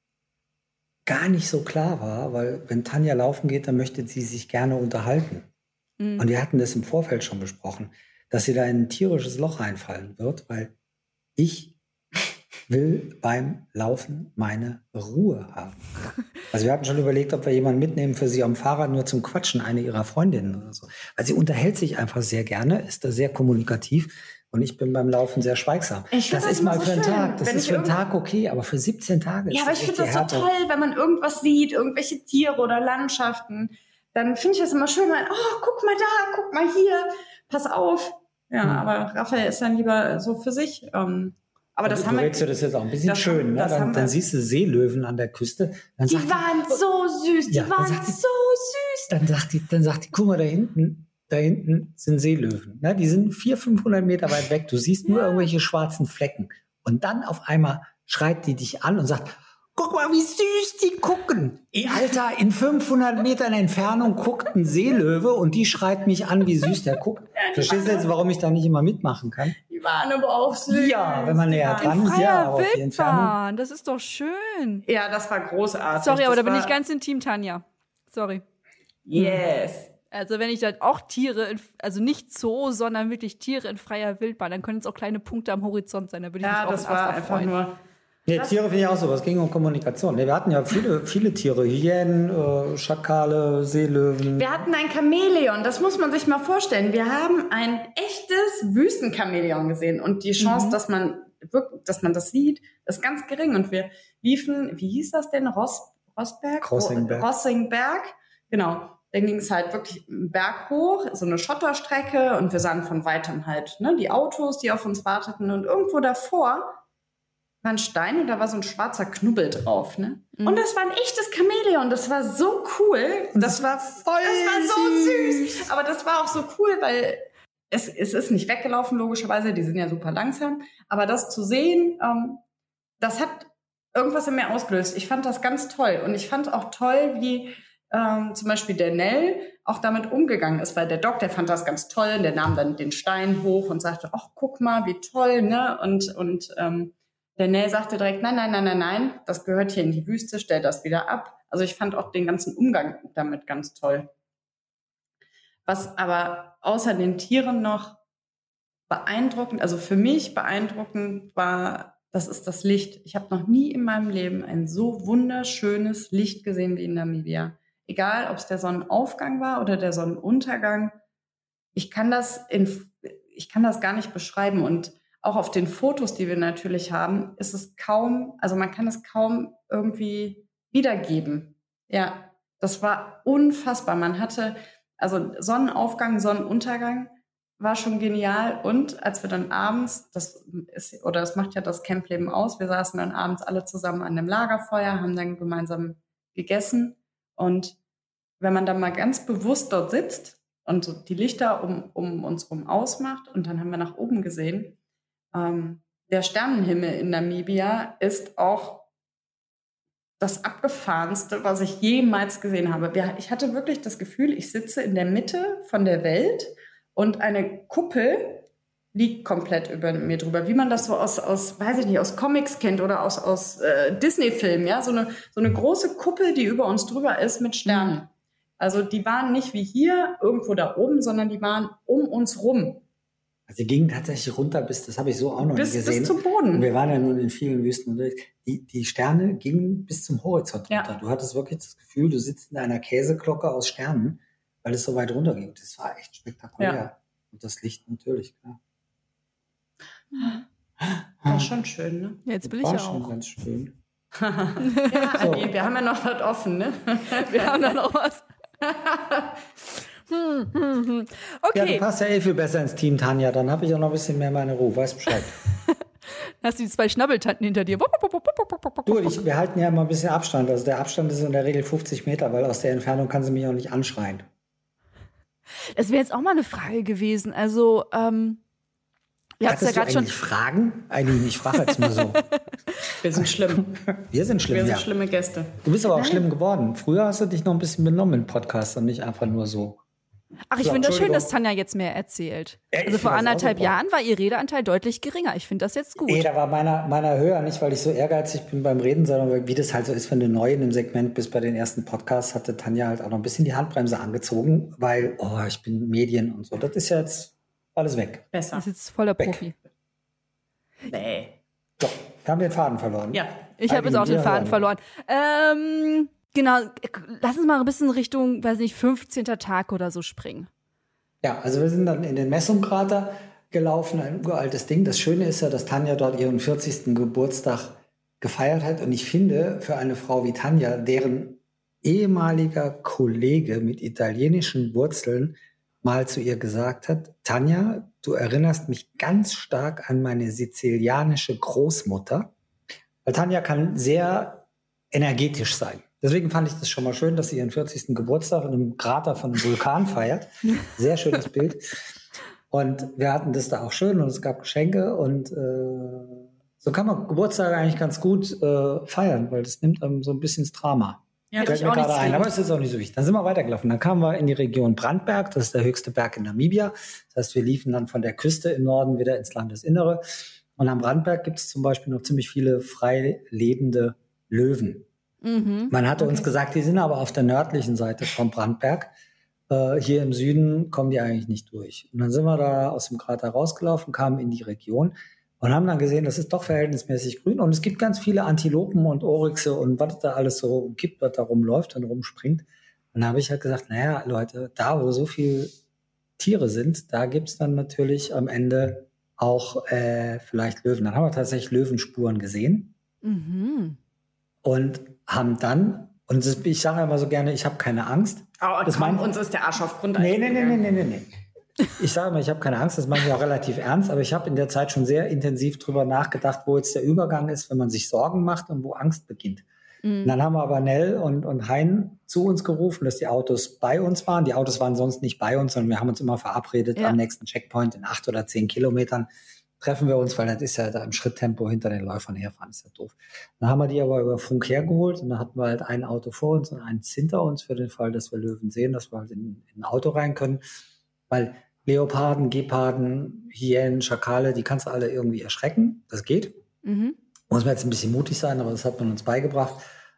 gar nicht so klar war, weil wenn Tanja laufen geht, dann möchte sie sich gerne unterhalten. Mhm. Und wir hatten das im Vorfeld schon besprochen, dass sie da in ein tierisches Loch reinfallen wird, weil ich will beim Laufen meine Ruhe haben. Also wir hatten schon überlegt, ob wir jemanden mitnehmen für sie am Fahrrad nur zum Quatschen, eine ihrer Freundinnen oder so. Also sie unterhält sich einfach sehr gerne, ist da sehr kommunikativ und ich bin beim Laufen sehr schweigsam. Ich das, das ist mal so für einen Tag, das ist für einen Tag okay, aber für siebzehn Tage ja, ist aber ich finde das so toll, wenn man irgendwas sieht, irgendwelche Tiere oder Landschaften, dann finde ich das immer schön, weil, oh, guck mal da, guck mal hier, pass auf. Ja, hm. aber Raphael ist dann lieber so für sich. Ähm, aber das du, haben du wir. Du das jetzt auch ein bisschen das schön, ne? Dann, dann siehst du Seelöwen an der Küste. Dann die sagt waren die, so süß, die ja, waren die, so süß. Dann sagt die, dann sagt die, guck mal da hinten, da hinten sind Seelöwen. Ne? Die sind vierhundert, fünfhundert Meter weit weg. Du siehst nur ja. irgendwelche schwarzen Flecken. Und dann auf einmal schreit die dich an und sagt, guck mal, wie süß die gucken. Ey, Alter, in fünfhundert Metern Entfernung guckt ein Seelöwe und die schreit mich an, wie süß der guckt. Ja, Verstehst du jetzt, warum ich da nicht immer mitmachen kann? Die waren aber auch süß. Ja, wenn man näher dran ist, ja, aber auf die Entfernung. Das ist doch schön. Ja, das war großartig. Sorry, aber das da bin ich ganz in Team Tanja. Sorry. Yes. Also wenn ich dann auch Tiere, in, also nicht Zoo, sondern wirklich Tiere in freier Wildbahn, dann können es auch kleine Punkte am Horizont sein. Da würde ich ja, mich auch das war einfach freuen. Nur... Nee, Tiere finde ich auch so, es ging um Kommunikation. Nee, wir hatten ja viele, viele Tiere, Hyänen, äh, Schakale, Seelöwen. Wir hatten ein Chamäleon, das muss man sich mal vorstellen. Wir haben ein echtes Wüstenchamäleon gesehen und die Chance, mhm. dass man wirklich, dass man das sieht, ist ganz gering. Und wir liefen, wie hieß das denn, Ross, Rossberg? Rossingberg. Rossingberg, genau. Dann ging es halt wirklich einen Berg hoch, so eine Schotterstrecke und wir sahen von weitem halt ne, die Autos, die auf uns warteten und irgendwo davor war ein Stein und da war so ein schwarzer Knubbel drauf, ne? Mhm. Und das war ein echtes Chamäleon, das war so cool. Das war voll Das war so süß. süß. Aber das war auch so cool, weil es, es ist nicht weggelaufen, logischerweise, die sind ja super langsam. Aber das zu sehen, ähm, das hat irgendwas in mir ausgelöst. Ich fand das ganz toll. Und ich fand auch toll, wie ähm, zum Beispiel der Nell auch damit umgegangen ist, weil der Doc, der fand das ganz toll, der nahm dann den Stein hoch und sagte, ach, guck mal, wie toll, ne? Und, und ähm, der Nell sagte direkt, nein, nein, nein, nein, nein, das gehört hier in die Wüste, stell das wieder ab. Also ich fand auch den ganzen Umgang damit ganz toll. Was aber außer den Tieren noch beeindruckend, also für mich beeindruckend war, das ist das Licht. Ich habe noch nie in meinem Leben ein so wunderschönes Licht gesehen wie in Namibia. Egal, ob es der Sonnenaufgang war oder der Sonnenuntergang. Ich kann das in, ich kann das gar nicht beschreiben und auch auf den Fotos, die wir natürlich haben, ist es kaum, also man kann es kaum irgendwie wiedergeben. Ja, das war unfassbar. Man hatte, also Sonnenaufgang, Sonnenuntergang war schon genial. Und als wir dann abends, das ist, oder das macht ja das Campleben aus, wir saßen dann abends alle zusammen an einem Lagerfeuer, haben dann gemeinsam gegessen. Und wenn man dann mal ganz bewusst dort sitzt und so die Lichter um, um uns rum ausmacht und dann haben wir nach oben gesehen, Ähm, der Sternenhimmel in Namibia ist auch das abgefahrenste, was ich jemals gesehen habe. Ich hatte wirklich das Gefühl, ich sitze in der Mitte von der Welt und eine Kuppel liegt komplett über mir drüber, wie man das so aus, aus weiß ich nicht, aus Comics kennt oder aus, aus äh, Disney-Filmen, ja, so eine, so eine große Kuppel, die über uns drüber ist mit Sternen. Mhm. Also die waren nicht wie hier irgendwo da oben, sondern die waren um uns rum. Also die gingen tatsächlich runter bis, das habe ich so auch noch bis, nicht gesehen. Bis zum Boden. Und wir waren ja nun in vielen Wüsten unterwegs. Die, die Sterne gingen bis zum Horizont runter. Ja. Du hattest wirklich das Gefühl, du sitzt in einer Käseglocke aus Sternen, weil es so weit runter ging. Das war echt spektakulär. Ja. Und das Licht natürlich, klar. War schon schön, ne? Jetzt will das ich war auch. schon ganz schön. Ja, so. Wir haben ja noch was offen, ne? Wir haben da noch was. Hm, hm, hm. Okay. Ja, du passt ja eh viel besser ins Team, Tanja. Dann habe ich auch noch ein bisschen mehr meine Ruhe. Weiß Bescheid. Hast du die zwei Schnabbeltanten hinter dir? Du, ich, wir halten ja immer ein bisschen Abstand. Also der Abstand ist in der Regel fünfzig Meter, weil aus der Entfernung kann sie mich auch nicht anschreien. Das wäre jetzt auch mal eine Frage gewesen. Also, ähm, ihr habt ja gerade schon. Fragen? Eigentlich, ich frage jetzt nur so. Wir sind schlimm. Wir sind schlimm, Wir sind ja. schlimme Gäste. Du bist aber auch Nein. schlimm geworden. Früher hast du dich noch ein bisschen benommen im Podcast und nicht einfach nur so. Ach, ich So, finde das schön, dass Tanja jetzt mehr erzählt. Ja, ich also vor find das auch anderthalb super. Jahren war ihr Redeanteil deutlich geringer. Ich finde das jetzt gut. Nee, da war meiner, meiner höher, nicht weil ich so ehrgeizig bin beim Reden, sondern weil, wie das halt so ist, wenn du neu in dem Segment bist bei den ersten Podcasts, hatte Tanja halt auch noch ein bisschen die Handbremse angezogen, weil, oh, ich bin Medien und so. Das ist ja jetzt alles weg. Besser. Das ist jetzt voller Weg. Profi. Nee. So, wir haben den Faden verloren. Ja. Ich habe jetzt auch den Faden verloren. Ähm, genau, lass uns mal ein bisschen Richtung, weiß nicht, fünfzehnter Tag oder so springen. Ja, also wir sind dann in den Messungkrater gelaufen, ein uraltes Ding. Das Schöne ist ja, dass Tanja dort ihren vierzigsten Geburtstag gefeiert hat. Und ich finde, für eine Frau wie Tanja, deren ehemaliger Kollege mit italienischen Wurzeln mal zu ihr gesagt hat, Tanja, du erinnerst mich ganz stark an meine sizilianische Großmutter. Weil Tanja kann sehr energetisch sein. Deswegen fand ich das schon mal schön, dass sie ihren vierzigsten Geburtstag in einem Krater von einem Vulkan feiert. Sehr schönes Bild. Und wir hatten das da auch schön und es gab Geschenke und äh, So kann man Geburtstage eigentlich ganz gut äh, feiern, weil das nimmt einem so ein bisschen das Drama. Ja, Fällt mir gerade ein, aber es ist auch nicht so wichtig. Dann sind wir weitergelaufen. Dann kamen wir in die Region Brandberg, das ist der höchste Berg in Namibia. Das heißt, wir liefen dann von der Küste im Norden wieder ins Landesinnere. Und am Brandberg gibt es zum Beispiel noch ziemlich viele frei lebende Löwen. Mhm. Man hatte Okay. uns gesagt, die sind aber auf der nördlichen Seite vom Brandberg. Äh, hier im Süden kommen die eigentlich nicht durch. Und dann sind wir da aus dem Krater rausgelaufen, kamen in die Region und haben dann gesehen, das ist doch verhältnismäßig grün. Und es gibt ganz viele Antilopen und Oryxe und was da alles so gibt, was da rumläuft und rumspringt. Und da habe ich halt gesagt, naja, Leute, da wo so viele Tiere sind, da gibt's dann natürlich am Ende auch äh, vielleicht Löwen. Dann haben wir tatsächlich Löwenspuren gesehen Mhm. und haben dann, und das, ich sage immer so gerne, ich habe keine Angst. Oh, Das komm, mein- uns ist der Arsch auf Grundeis Nee, nee, nee, nee, gegangen. nee, nee, nee. Ich sage mal, ich habe keine Angst, das meine ich auch relativ ernst, aber ich habe in der Zeit schon sehr intensiv drüber nachgedacht, wo jetzt der Übergang ist, wenn man sich Sorgen macht und wo Angst beginnt. Und Mhm. dann haben wir aber Nell und, und Hein zu uns gerufen, dass die Autos bei uns waren. Die Autos waren sonst nicht bei uns, sondern wir haben uns immer verabredet, Ja. am nächsten Checkpoint in acht oder zehn Kilometern treffen wir uns, weil das ist ja da im Schritttempo hinter den Läufern herfahren, ist ja doof. Dann haben wir die aber über Funk hergeholt und dann hatten wir halt ein Auto vor uns und eins hinter uns für den Fall, dass wir Löwen sehen, dass wir halt in, in ein Auto rein können. Weil Leoparden, Geparden, Hyänen, Schakale, die kannst du alle irgendwie erschrecken. Das geht. Mhm. Muss man jetzt ein bisschen mutig sein, aber das hat man uns beigebracht.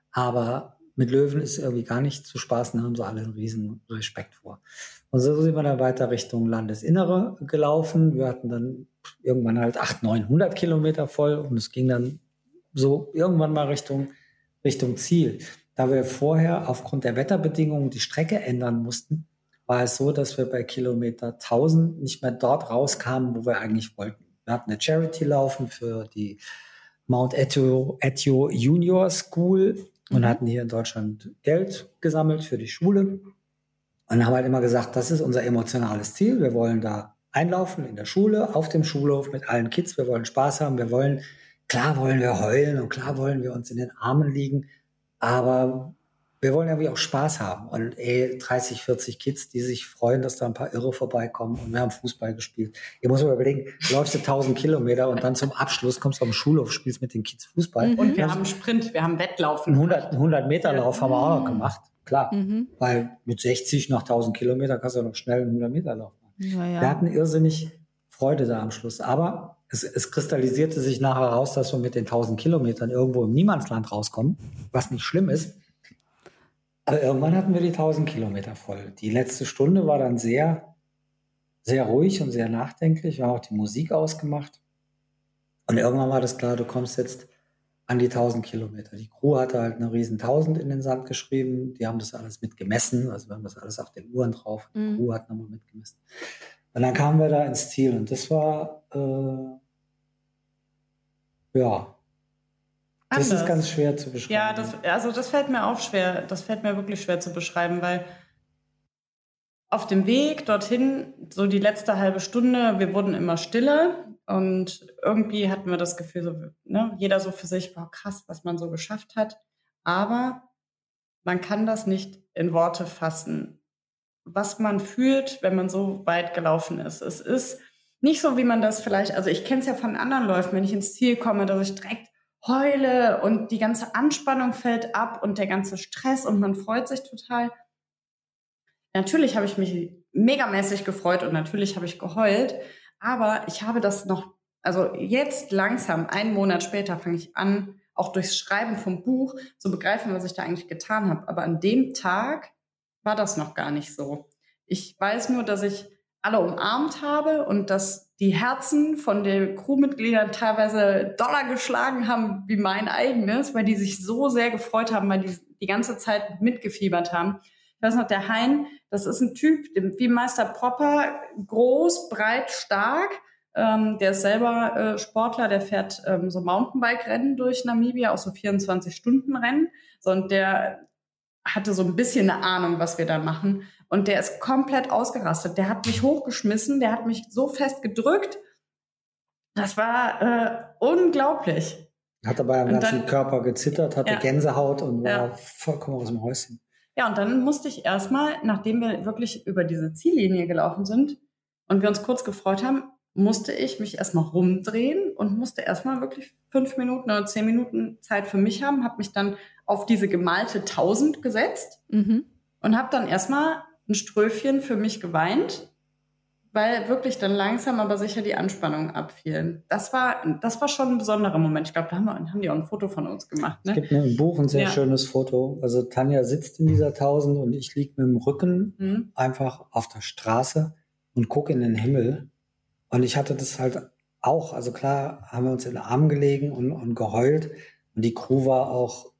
Aber mit Löwen ist irgendwie gar nicht zu spaßen, da haben sie alle einen riesen Respekt vor. Und so sind wir dann weiter Richtung Landesinnere gelaufen. Wir hatten dann irgendwann halt achthundert, neunhundert Kilometer voll und es ging dann so irgendwann mal Richtung, Richtung Ziel. Da wir vorher aufgrund der Wetterbedingungen die Strecke ändern mussten, war es so, dass wir bei Kilometer tausend nicht mehr dort rauskamen, wo wir eigentlich wollten. Wir hatten eine Charity laufen für die Mount Etio, Etio Junior School und Mhm. hatten hier in Deutschland Geld gesammelt für die Schule. Und haben halt immer gesagt, das ist unser emotionales Ziel. Wir wollen da einlaufen in der Schule, auf dem Schulhof mit allen Kids. Wir wollen Spaß haben. Wir wollen, klar wollen wir heulen und klar wollen wir uns in den Armen liegen. Aber wir wollen irgendwie auch Spaß haben. Und ey, dreißig, vierzig Kids, die sich freuen, dass da ein paar Irre vorbeikommen. Und wir haben Fußball gespielt. Ihr muss mal überlegen, du läufst du tausend Kilometer und dann zum Abschluss kommst du auf den Schulhof, spielst mit den Kids Fußball. Mhm. Und wir haben Sprint, wir haben Wettlaufen. Einen hundert, hundert Meter Lauf haben wir auch noch gemacht. Klar. Mhm. Weil mit sechzig nach tausend Kilometer kannst du noch schnell einen hundert Meter Lauf machen. Ja, Wir ja. hatten irrsinnig Freude da am Schluss. Aber es, es kristallisierte sich nachher raus, dass wir mit den tausend Kilometern irgendwo im Niemandsland rauskommen, was nicht schlimm ist. Aber irgendwann hatten wir die tausend Kilometer voll. Die letzte Stunde war dann sehr, sehr ruhig und sehr nachdenklich. Wir haben auch die Musik ausgemacht. Und irgendwann war das klar, du kommst jetzt an die tausend Kilometer. Die Crew hatte halt eine riesen tausend in den Sand geschrieben. Die haben das alles mitgemessen. Also wir haben das alles auf den Uhren drauf. Die Mhm. Crew hat nochmal mitgemessen. Und dann kamen wir da ins Ziel. Und das war, äh, ja, das Anders. ist ganz schwer zu beschreiben. Ja, das, also das fällt mir auch schwer. Das fällt mir wirklich schwer zu beschreiben, weil auf dem Weg dorthin, so die letzte halbe Stunde, wir wurden immer stiller und irgendwie hatten wir das Gefühl, so, ne, jeder so für sich, boah, krass, was man so geschafft hat. Aber man kann das nicht in Worte fassen, was man fühlt, wenn man so weit gelaufen ist. Es ist nicht so, wie man das vielleicht, also ich kenne es ja von anderen Läufen, wenn ich ins Ziel komme, dass ich direkt heule und die ganze Anspannung fällt ab und der ganze Stress und man freut sich total. Natürlich habe ich mich megamäßig gefreut und natürlich habe ich geheult, aber ich habe das noch, also jetzt langsam, einen Monat später fange ich an, auch durchs Schreiben vom Buch zu begreifen, was ich da eigentlich getan habe. Aber an dem Tag war das noch gar nicht so. Ich weiß nur, dass ich alle umarmt habe und dass die Herzen von den Crewmitgliedern teilweise doller geschlagen haben wie mein eigenes, weil die sich so sehr gefreut haben, weil die die ganze Zeit mitgefiebert haben. Ich weiß noch, der Hein, das ist ein Typ, wie Meister Popper, groß, breit, stark. Ähm, der ist selber äh, Sportler, der fährt ähm, so Mountainbike-Rennen durch Namibia, auch so vierundzwanzig-Stunden-Rennen. So, und der hatte so ein bisschen eine Ahnung, was wir da machen. Und der ist komplett ausgerastet. Der hat mich hochgeschmissen, der hat mich so fest gedrückt. Das war äh, unglaublich. Hat dabei am Und ganzen dann- Körper gezittert, hatte Ja. Gänsehaut und war Ja. vollkommen aus dem Häuschen. Ja, und dann musste ich erstmal, nachdem wir wirklich über diese Ziellinie gelaufen sind und wir uns kurz gefreut haben, musste ich mich erstmal rumdrehen und musste erstmal wirklich fünf Minuten oder zehn Minuten Zeit für mich haben, habe mich dann auf diese gemalte tausend gesetzt Mhm. und habe dann erstmal ein Ströfchen für mich geweint, weil wirklich dann langsam aber sicher die Anspannung abfiel. Das war, das war schon ein besonderer Moment. Ich glaube, da haben, wir, haben die auch ein Foto von uns gemacht. Ne? Es gibt im Buch ein sehr Ja. schönes Foto. Also Tanja sitzt in dieser tausend und ich liege mit dem Rücken Mhm. einfach auf der Straße und gucke in den Himmel. Und ich hatte das halt auch, also klar haben wir uns in den Arm gelegen und, und geheult. Und die Crew war auch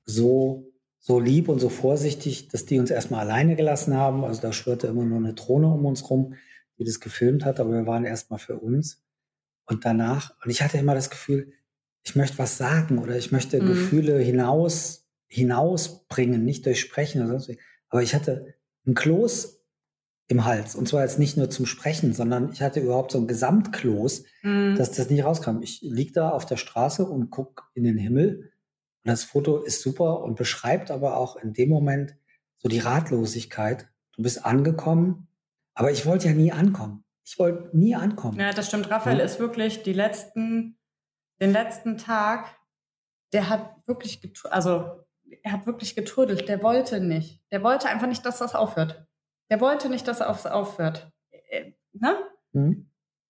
so, so lieb und so vorsichtig, dass die uns erstmal alleine gelassen haben. Also da schwirrte immer nur eine Drohne um uns rum, die das gefilmt hat, aber wir waren erstmal für uns. Und danach, und ich hatte immer das Gefühl, ich möchte was sagen oder ich möchte Mhm. Gefühle hinaus, hinausbringen, nicht durch Sprechen oder sonst wie. Aber ich hatte ein Kloß im Hals. Und zwar jetzt nicht nur zum Sprechen, sondern ich hatte überhaupt so ein Gesamtkloß, Mhm. dass das nicht rauskam. Ich lieg da auf der Straße und guck in den Himmel. Und das Foto ist super und beschreibt aber auch in dem Moment so die Ratlosigkeit. Du bist angekommen, aber ich wollte ja nie ankommen. Ich wollte nie ankommen. Ja, das stimmt. Raphael Ja. ist wirklich die letzten, den letzten Tag, der hat wirklich, getu- also er hat wirklich getrödelt. Der wollte nicht. Der wollte einfach nicht, dass das aufhört. Der wollte nicht, dass es aufhört. Äh, Ne? Mhm.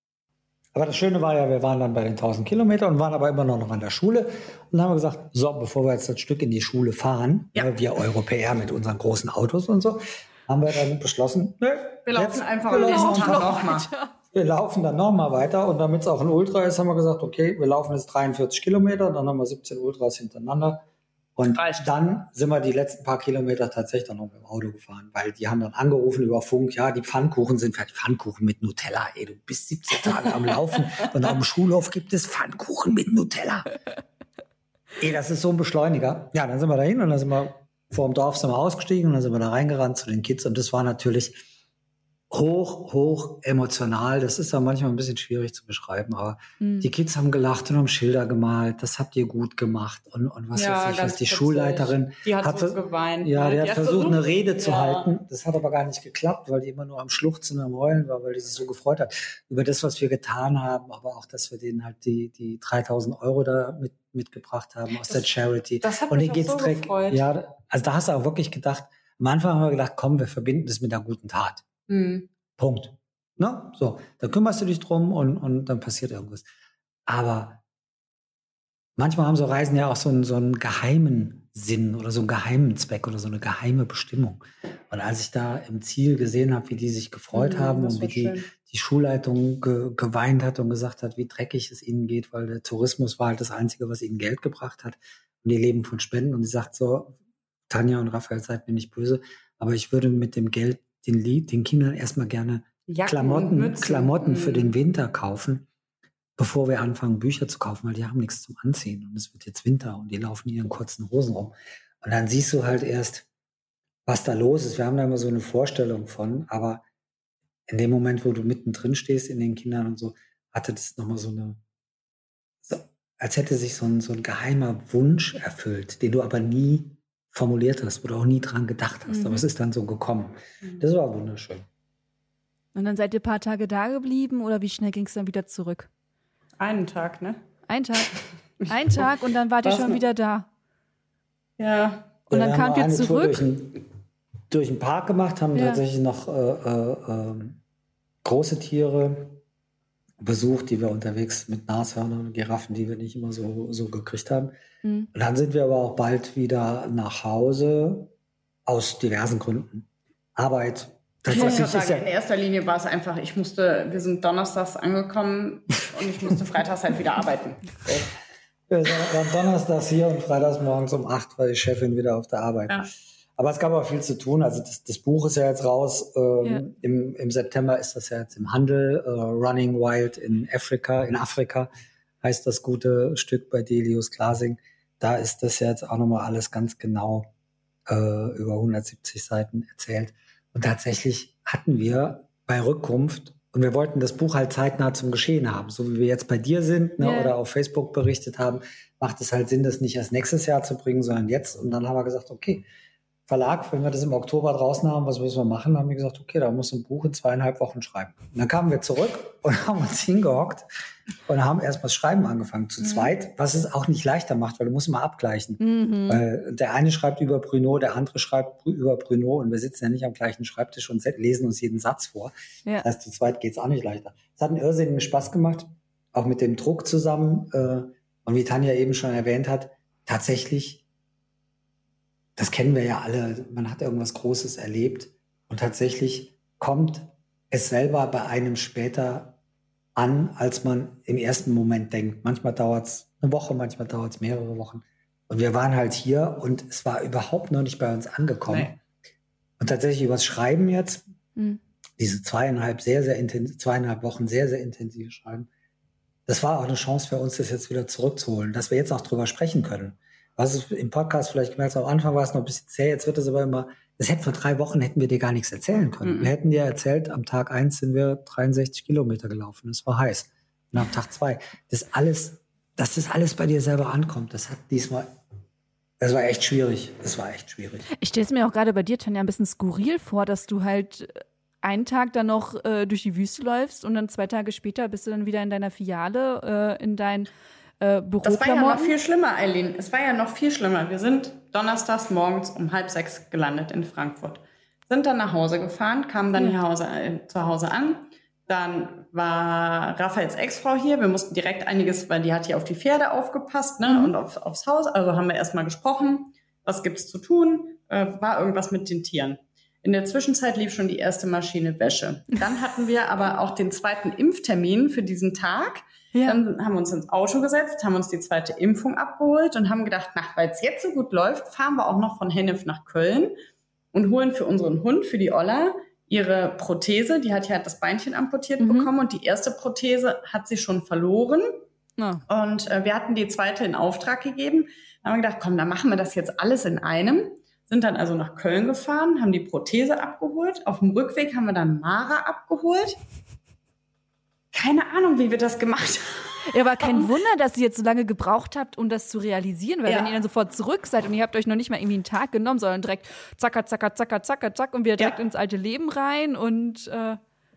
Aber das Schöne war ja, wir waren dann bei den tausend Kilometern und waren aber immer noch an der Schule. Und dann haben wir gesagt, so, bevor wir jetzt das Stück in die Schule fahren, Ja. ne, wir Europäer mit unseren großen Autos und so, haben wir dann beschlossen, nö, Wir laufen jetzt- einfach wir am laufen nächsten Tag einfach- nochmal. Wir laufen dann nochmal weiter und damit es auch ein Ultra ist, haben wir gesagt, okay, wir laufen jetzt dreiundvierzig Kilometer, dann haben wir siebzehn Ultras hintereinander. Und Reicht. dann sind wir die letzten paar Kilometer tatsächlich dann noch mit dem Auto gefahren, weil die haben dann angerufen über Funk, ja, die Pfannkuchen sind fertig. Pfannkuchen mit Nutella, ey, du bist siebzehn Tage am Laufen und auf dem Schulhof gibt es Pfannkuchen mit Nutella. Ey, das ist so ein Beschleuniger. Ja, dann sind wir dahin und dann sind wir vor dem Dorf sind wir ausgestiegen und dann sind wir da reingerannt zu den Kids und das war natürlich hoch, hoch emotional. Das ist ja manchmal ein bisschen schwierig zu beschreiben, aber Mhm. die Kids haben gelacht und haben Schilder gemalt. Das habt ihr gut gemacht und, und was Ja, weiß ich, ganz was die putzig. Schulleiterin Die hat, hat so ver- geweint. ja, ne? die hat versucht, eine Rede zu ja. halten. Das hat aber gar nicht geklappt, weil die immer nur am Schluchzen und am Heulen war, weil die sich so gefreut hat über das, was wir getan haben, aber auch, dass wir denen halt die, die dreitausend Euro da mit, mitgebracht haben aus Das- der Charity. das hat und mich denen auch geht's so direkt, gefreut. ja, also da hast du auch wirklich gedacht, am Anfang haben wir gedacht, komm, wir verbinden das mit einer guten Tat. Mhm. Punkt. Ne? So, dann kümmerst du dich drum und, und dann passiert irgendwas. Aber manchmal haben so Reisen ja auch so einen, so einen geheimen Sinn oder so einen geheimen Zweck oder so eine geheime Bestimmung. Und als ich da im Ziel gesehen habe, wie die sich gefreut Mhm, haben das und wie war die, schön. die Schulleitung ge, geweint hat und gesagt hat, wie dreckig es ihnen geht, weil der Tourismus war halt das Einzige, was ihnen Geld gebracht hat. Und die leben von Spenden. Und sie sagt so, Tanja und Raphael, seid mir nicht böse, aber ich würde mit dem Geld den, Lied, den Kindern erstmal gerne Jacken und Klamotten, Mützen. Klamotten für Mhm. den Winter kaufen, bevor wir anfangen, Bücher zu kaufen, weil die haben nichts zum Anziehen. Und es wird jetzt Winter und die laufen in ihren kurzen Hosen rum. Und dann siehst du halt erst, was da los ist. Wir haben da immer so eine Vorstellung von, aber in dem Moment, wo du mittendrin stehst in den Kindern und so, hatte das nochmal so eine, so, als hätte sich so ein, so ein geheimer Wunsch erfüllt, den du aber nie formuliert hast, wo du auch nie dran gedacht hast. Mhm. Aber es ist dann so gekommen. Mhm. Das war wunderschön. Und dann seid ihr ein paar Tage da geblieben oder wie schnell ging es dann wieder zurück? Einen Tag, ne? Ein Tag. Ein Tag und dann wart ihr Was schon noch? wieder da. Ja. Und Ja, dann wir kamt haben ihr eine Tour zurück. Durch den, durch den Park gemacht, haben Ja. tatsächlich noch äh, äh, ähm, große Tiere besucht, die wir unterwegs mit Nashörnern und Giraffen, die wir nicht immer so, so gekriegt haben. Mhm. Und dann sind wir aber auch bald wieder nach Hause aus diversen Gründen. Arbeit. Ich muss Tatsächlich auch sagen, ist ja, in erster Linie war es einfach, ich musste, wir sind donnerstags angekommen und ich musste freitags halt wieder arbeiten. wir sind am Donnerstag hier und freitags morgens um acht war die Chefin wieder auf der Arbeit. Ja. Aber es gab auch viel zu tun. Also das, das Buch ist ja jetzt raus. Ähm, Ja. im, Im September ist das ja jetzt im Handel. Äh, Running Wild in Afrika. In Afrika heißt das gute Stück bei Delius Glasing. Da ist das ja jetzt auch nochmal alles ganz genau äh, über hundertsiebzig Seiten erzählt. Und tatsächlich hatten wir bei Rückkunft, und wir wollten das Buch halt zeitnah zum Geschehen haben, so wie wir jetzt bei dir sind, ne, Ja. oder auf Facebook berichtet haben, macht es halt Sinn, das nicht erst nächstes Jahr zu bringen, sondern jetzt. Und dann haben wir gesagt, okay, Verlag, wenn wir das im Oktober draußen haben, was müssen wir machen? Dann haben wir gesagt, okay, da muss ein Buch in zweieinhalb Wochen schreiben. Und dann kamen wir zurück und haben uns hingehockt und haben erst mal das Schreiben angefangen, zu mhm. zweit, was es auch nicht leichter macht, weil du musst immer abgleichen. Mhm. Weil der eine schreibt über Bruno, der andere schreibt über Bruno und wir sitzen ja nicht am gleichen Schreibtisch und lesen uns jeden Satz vor. Ja. Das heißt, zu zweit geht es auch nicht leichter. Es hat einen irrsinnigen Spaß gemacht, auch mit dem Druck zusammen. Und wie Tanja eben schon erwähnt hat, tatsächlich, das kennen wir ja alle, man hat irgendwas Großes erlebt und tatsächlich kommt es selber bei einem später an, als man im ersten Moment denkt. Manchmal dauert es eine Woche, manchmal dauert es mehrere Wochen. Und wir waren halt hier und es war überhaupt noch nicht bei uns angekommen. Nee. Und tatsächlich übers Schreiben jetzt, mhm. diese zweieinhalb, sehr, sehr intensiv, zweieinhalb Wochen sehr, sehr intensiv Schreiben, das war auch eine Chance für uns, das jetzt wieder zurückzuholen, dass wir jetzt auch drüber sprechen können. Was es im Podcast vielleicht gemerkt hast, am Anfang war es noch ein bisschen zäh, jetzt wird es aber immer, das hätte vor drei Wochen hätten wir dir gar nichts erzählen können. Mhm. Wir hätten dir erzählt, am Tag eins sind wir dreiundsechzig Kilometer gelaufen, es war heiß. Und am Tag zwei, das alles, dass das alles bei dir selber ankommt, das hat diesmal, das war echt schwierig, das war echt schwierig. Ich stelle es mir auch gerade bei dir, Tanja, ein bisschen skurril vor, dass du halt einen Tag dann noch äh, durch die Wüste läufst und dann zwei Tage später bist du dann wieder in deiner Filiale, äh, in dein äh, Büro. Das war ja noch viel schlimmer, Eileen. Es war ja noch viel schlimmer. Wir sind donnerstags morgens um halb sechs gelandet in Frankfurt. Sind dann nach Hause gefahren, kamen dann ja. Hause, äh, zu Hause an. Dann war Raphaels Ex-Frau hier. Wir mussten direkt einiges, weil die hat hier auf die Pferde aufgepasst, ne, mhm. und auf, aufs Haus. Also haben wir erstmal gesprochen. Was gibt's zu tun? Äh, war irgendwas mit den Tieren. In der Zwischenzeit lief schon die erste Maschine Wäsche. Dann hatten wir aber auch den zweiten Impftermin für diesen Tag. Ja. Dann haben wir uns ins Auto gesetzt, haben uns die zweite Impfung abgeholt und haben gedacht, na, weil es jetzt so gut läuft, fahren wir auch noch von Hennef nach Köln und holen für unseren Hund, für die Olla, ihre Prothese. Die hat ja das Beinchen amputiert mhm. bekommen und die erste Prothese hat sie schon verloren. Ja. Und äh, wir hatten die zweite in Auftrag gegeben. Dann haben wir gedacht, komm, dann machen wir das jetzt alles in einem. Sind dann also nach Köln gefahren, haben die Prothese abgeholt. Auf dem Rückweg haben wir dann Mara abgeholt. Keine Ahnung, wie wir das gemacht haben. Ja, aber kein Wunder, dass ihr jetzt so lange gebraucht habt, um das zu realisieren. Weil ja. wenn ihr dann sofort zurück seid und ihr habt euch noch nicht mal irgendwie einen Tag genommen, sondern direkt zacker, zacker, zacker, zacker, zack und wieder direkt ja. ins alte Leben rein und äh,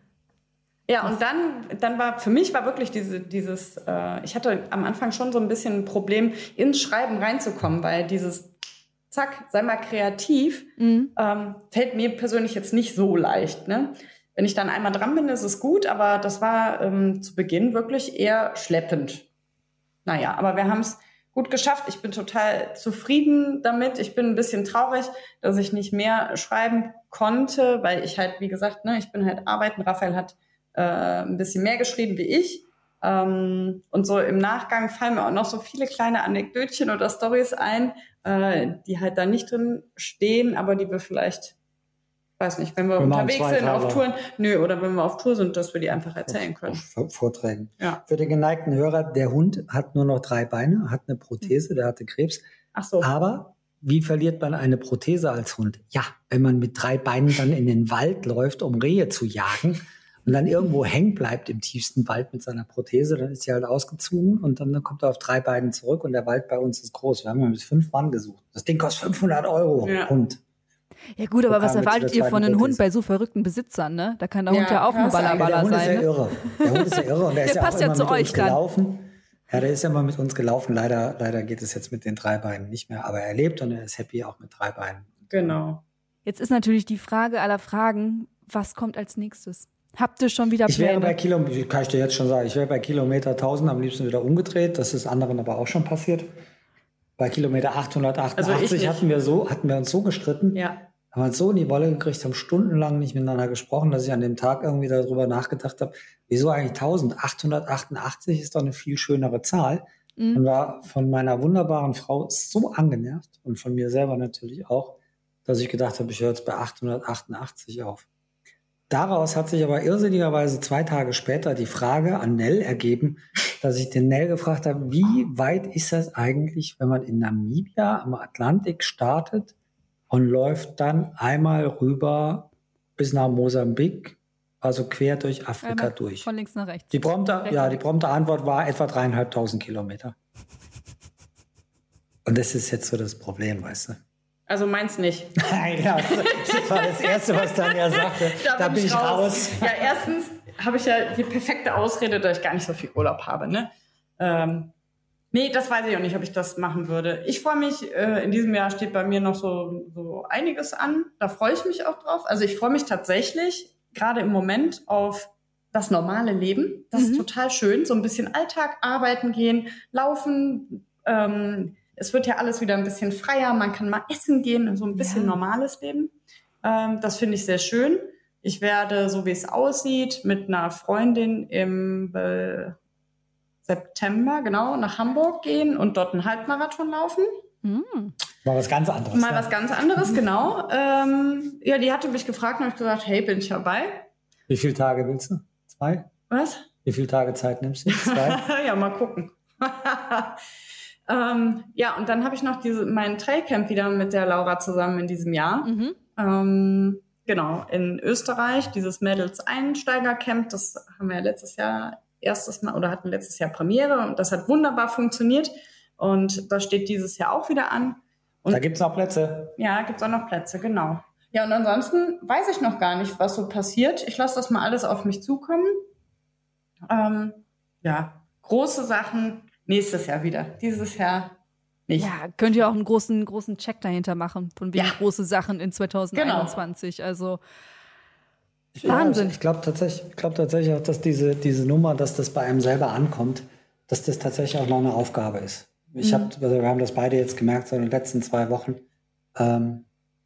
ja, und dann, dann war, für mich war wirklich diese, dieses, äh, ich hatte am Anfang schon so ein bisschen ein Problem, ins Schreiben reinzukommen, weil dieses zack, sei mal kreativ, mhm. ähm, fällt mir persönlich jetzt nicht so leicht, ne? Wenn ich dann einmal dran bin, ist es gut, aber das war ähm, zu Beginn wirklich eher schleppend. Naja, aber wir haben es gut geschafft. Ich bin total zufrieden damit. Ich bin ein bisschen traurig, dass ich nicht mehr schreiben konnte, weil ich halt, wie gesagt, ne, ich bin halt arbeiten. Raphael hat äh, ein bisschen mehr geschrieben wie ich. Ähm, und so im Nachgang fallen mir auch noch so viele kleine Anekdötchen oder Storys ein, äh, die halt da nicht drin stehen, aber die wir vielleicht, weiß nicht, wenn wir, wir unterwegs sind auf Touren, nö, oder wenn wir auf Tour sind, dass wir die einfach erzählen können. Auf Vorträgen. Ja. Für den geneigten Hörer, der Hund hat nur noch drei Beine, hat eine Prothese, der hatte Krebs. Ach so. Aber wie verliert man eine Prothese als Hund? Ja, wenn man mit drei Beinen dann in den Wald läuft, um Rehe zu jagen, und dann irgendwo hängen bleibt im tiefsten Wald mit seiner Prothese, dann ist sie halt ausgezogen und dann kommt er auf drei Beinen zurück und der Wald bei uns ist groß. Wir haben ja bis fünf Mann gesucht. Das Ding kostet fünfhundert Euro. Ja. Hund. Ja gut, aber was erwartet ihr von einem Hund bei so verrückten Besitzern, ne? Da kann der ja, Hund ja auch ein Ballerballer sein. Der Hund ist ja ne? irre. Der Hund ist ja irre und der, der ist ja passt auch ja immer zu mit euch uns dann. gelaufen. Ja, der ist ja mal mit uns gelaufen. Leider, leider geht es jetzt mit den drei Beinen nicht mehr. Aber er lebt und er ist happy auch mit drei Beinen. Genau. Jetzt ist natürlich die Frage aller Fragen, was kommt als nächstes? Habt ihr schon wieder Pläne? Ich wäre bei Kilometer, kann ich dir jetzt schon sagen, ich wäre bei Kilometer tausend am liebsten wieder umgedreht. Das ist anderen aber auch schon passiert. Bei Kilometer achthundertachtundachtzig also hatten wir so, hatten wir uns so gestritten. Ja. Haben uns so in die Wolle gekriegt, haben stundenlang nicht miteinander gesprochen, dass ich an dem Tag irgendwie darüber nachgedacht habe, wieso eigentlich eintausendachthundertachtundachtzig ist doch eine viel schönere Zahl. Mhm. Und war von meiner wunderbaren Frau so angenervt und von mir selber natürlich auch, dass ich gedacht habe, ich höre jetzt bei achthundertachtundachtzig auf. Daraus hat sich aber irrsinnigerweise zwei Tage später die Frage an Nell ergeben, dass ich den Nell gefragt habe, wie weit ist das eigentlich, wenn man in Namibia am Atlantik startet und läuft dann einmal rüber bis nach Mosambik, also quer durch Afrika einmal durch. Von links nach rechts. Die prompte, rechts ja, die prompte Antwort war etwa dreieinhalbtausend Kilometer. Und das ist jetzt so das Problem, weißt du. Also meins nicht. Ja, das war das Erste, was Tanja sagte. Da, da bin ich raus. raus. Ja, erstens habe ich ja die perfekte Ausrede, dass ich gar nicht so viel Urlaub habe. Ne? Ähm, nee, das weiß ich auch nicht, ob ich das machen würde. Ich freue mich, äh, in diesem Jahr steht bei mir noch so, so einiges an. Da freue ich mich auch drauf. Also ich freue mich tatsächlich gerade im Moment auf das normale Leben. Das mhm. ist total schön. So ein bisschen Alltag, arbeiten gehen, laufen. Ähm, es wird ja alles wieder ein bisschen freier. Man kann mal essen gehen, so ein bisschen ja. normales Leben. Ähm, das finde ich sehr schön. Ich werde, so wie es aussieht, mit einer Freundin im äh, September, genau, nach Hamburg gehen und dort einen Halbmarathon laufen. Mhm. Mal was ganz anderes. Mal ja. was ganz anderes, genau. Ähm, ja, die hatte mich gefragt und habe ich gesagt, hey, bin ich dabei? Wie viele Tage willst du? Zwei? Was? Wie viele Tage Zeit nimmst du? Zwei? Ja, mal gucken. ähm, ja, und dann habe ich noch diese, mein Trailcamp wieder mit der Laura zusammen in diesem Jahr. Mhm. Ähm, genau, in Österreich, dieses Mädels-Einsteiger-Camp, das haben wir ja letztes Jahr erstes Mal oder hatten letztes Jahr Premiere und das hat wunderbar funktioniert und das steht dieses Jahr auch wieder an. Und da gibt's noch Plätze. Ja, gibt's auch noch Plätze, genau. Ja, und ansonsten weiß ich noch gar nicht, was so passiert. Ich lasse das mal alles auf mich zukommen. Ähm, ja, große Sachen nächstes Jahr wieder. Dieses Jahr nicht. Ja, könnt ihr auch einen großen, großen Check dahinter machen, von wegen ja. große Sachen in zwanzig einundzwanzig. Genau. Also Wahnsinn. Ja, ich glaube tatsächlich, ich glaube tatsächlich auch, dass diese, diese Nummer, dass das bei einem selber ankommt, dass das tatsächlich auch noch eine Aufgabe ist. Ich mhm. hab, also wir haben das beide jetzt gemerkt, so in den letzten zwei Wochen. Ähm,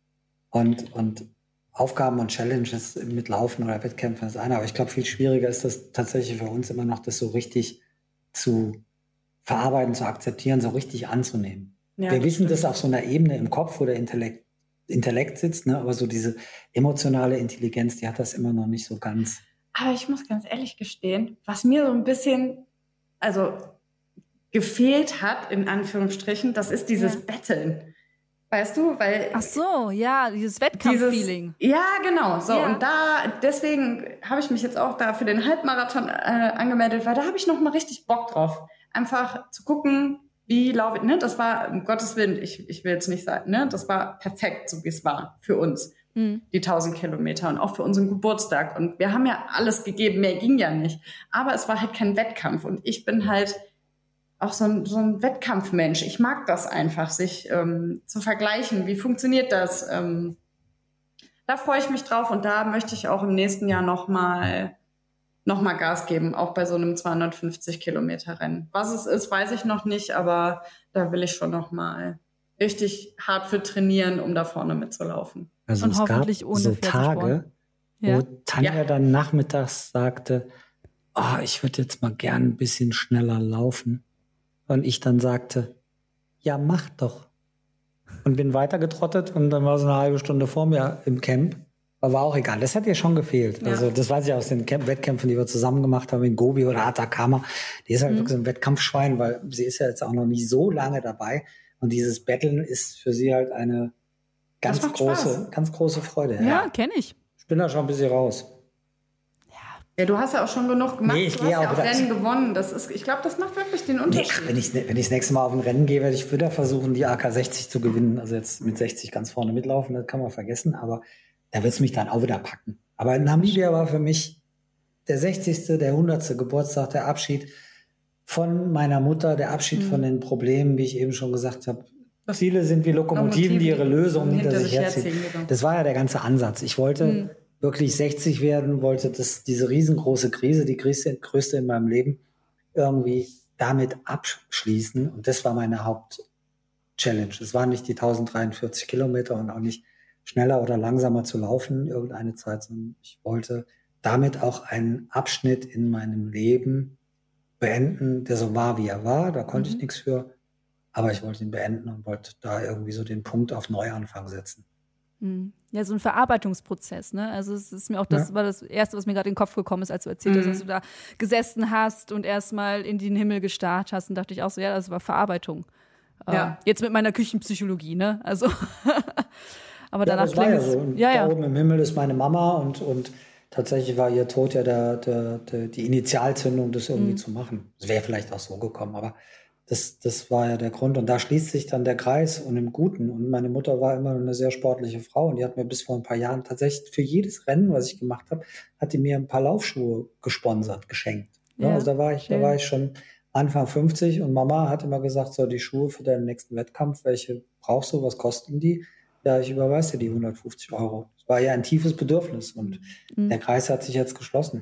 und, und Aufgaben und Challenges mit Laufen oder Wettkämpfen ist eine. Aber ich glaube, viel schwieriger ist das tatsächlich für uns immer noch, das so richtig zu verarbeiten, zu akzeptieren, so richtig anzunehmen. Ja, wir wissen das auf so einer Ebene im Kopf, wo der Intellekt, Intellekt sitzt, ne? Aber so diese emotionale Intelligenz, die hat das immer noch nicht so ganz. Aber ich muss ganz ehrlich gestehen, was mir so ein bisschen, also gefehlt hat, in Anführungsstrichen, das ist dieses ja. Betteln. Weißt du, weil... Ach so, ja, dieses Wettkampf-Feeling. Ja, genau, so. Ja. Und da, deswegen habe ich mich jetzt auch da für den Halbmarathon äh, angemeldet, weil da habe ich noch mal richtig Bock drauf. Einfach zu gucken, wie laufe ich, ne? Das war, um Gottes Willen, ich, ich will jetzt nicht sagen, ne? Das war perfekt, so wie es war für uns, mhm. die tausend Kilometer und auch für unseren Geburtstag. Und wir haben ja alles gegeben, mehr ging ja nicht. Aber es war halt kein Wettkampf und ich bin halt auch so ein, so ein Wettkampfmensch. Ich mag das einfach, sich ähm, zu vergleichen. Wie funktioniert das? Ähm, da freue ich mich drauf und da möchte ich auch im nächsten Jahr nochmal noch mal Gas geben, auch bei so einem zweihundertfünfzig Kilometer Rennen. Was es ist, weiß ich noch nicht, aber da will ich schon nochmal richtig hart für trainieren, um da vorne mitzulaufen. Also und es hoffentlich gab ohne so Tage, ja. wo Tanja ja. dann nachmittags sagte, oh, ich würde jetzt mal gern ein bisschen schneller laufen. Und ich dann sagte, ja, mach doch. Und bin weitergetrottet und dann war so eine halbe Stunde vor mir im Camp. Aber war auch egal. Das hat ihr schon gefehlt. Ja. Also das weiß ich aus den Camp- Wettkämpfen, die wir zusammen gemacht haben in Gobi oder Atacama. Die ist halt mhm. wirklich so ein Wettkampfschwein, weil sie ist ja jetzt auch noch nicht so lange dabei. Und dieses Betteln ist für sie halt eine ganz große, Spaß. ganz große Freude. Ja, ja. kenne ich. Ich bin da schon ein bisschen raus. Ja, du hast ja auch schon genug gemacht. Nee, ich du hast ja auch Rennen gewonnen. Das ist, ich glaube, das macht wirklich den Unterschied. Nee, wenn ich, wenn ich das nächste Mal auf ein Rennen gehe, werde ich wieder versuchen, die A K sechzig zu gewinnen. Also jetzt mit sechzig ganz vorne mitlaufen, das kann man vergessen. Aber da wird es mich dann auch wieder packen. Aber Namibia war für mich der sechzigste, der hundertste Geburtstag, der Abschied von meiner Mutter, der Abschied mhm. von den Problemen, wie ich eben schon gesagt habe. Ziele sind wie Lokomotiven, die ihre Lösungen hinter, hinter sich herziehen. herziehen. Das war ja der ganze Ansatz. Ich wollte mhm. wirklich sechzig werden, wollte das, diese riesengroße Krise, die größte, größte in meinem Leben, irgendwie damit abschließen. Und das war meine Hauptchallenge. Es waren nicht die tausenddreiundvierzig Kilometer und auch nicht schneller oder langsamer zu laufen irgendeine Zeit, sondern ich wollte damit auch einen Abschnitt in meinem Leben beenden, der so war, wie er war. Da konnte mhm. ich nichts für, aber ich wollte ihn beenden und wollte da irgendwie so den Punkt auf Neuanfang setzen. Ja, so ein Verarbeitungsprozess, ne? Also es ist mir auch, das ja. war das Erste, was mir gerade in den Kopf gekommen ist, als du erzählt hast, mhm. dass du da gesessen hast und erstmal in den Himmel gestarrt hast und dachte ich auch so, ja, das war Verarbeitung. Ja. Äh, jetzt mit meiner Küchenpsychologie, ne? Also aber ja, danach das war ja so. Und ja, da ja. oben im Himmel ist meine Mama und, und tatsächlich war ihr Tod ja der, der, der, die Initialzündung, das irgendwie mhm. zu machen. Es wäre vielleicht auch so gekommen, aber das, das war ja der Grund. Und da schließt sich dann der Kreis und im Guten. Und meine Mutter war immer eine sehr sportliche Frau und die hat mir bis vor ein paar Jahren tatsächlich für jedes Rennen, was ich gemacht habe, hat die mir ein paar Laufschuhe gesponsert, geschenkt. Ja, Ja, also da war ich, da schön. war ich schon Anfang fünfzig und Mama hat immer gesagt, so die Schuhe für deinen nächsten Wettkampf, welche brauchst du, was kosten die? Ja, ich überweise dir die hundertfünfzig Euro. Das war ja ein tiefes Bedürfnis und Mhm. der Kreis hat sich jetzt geschlossen.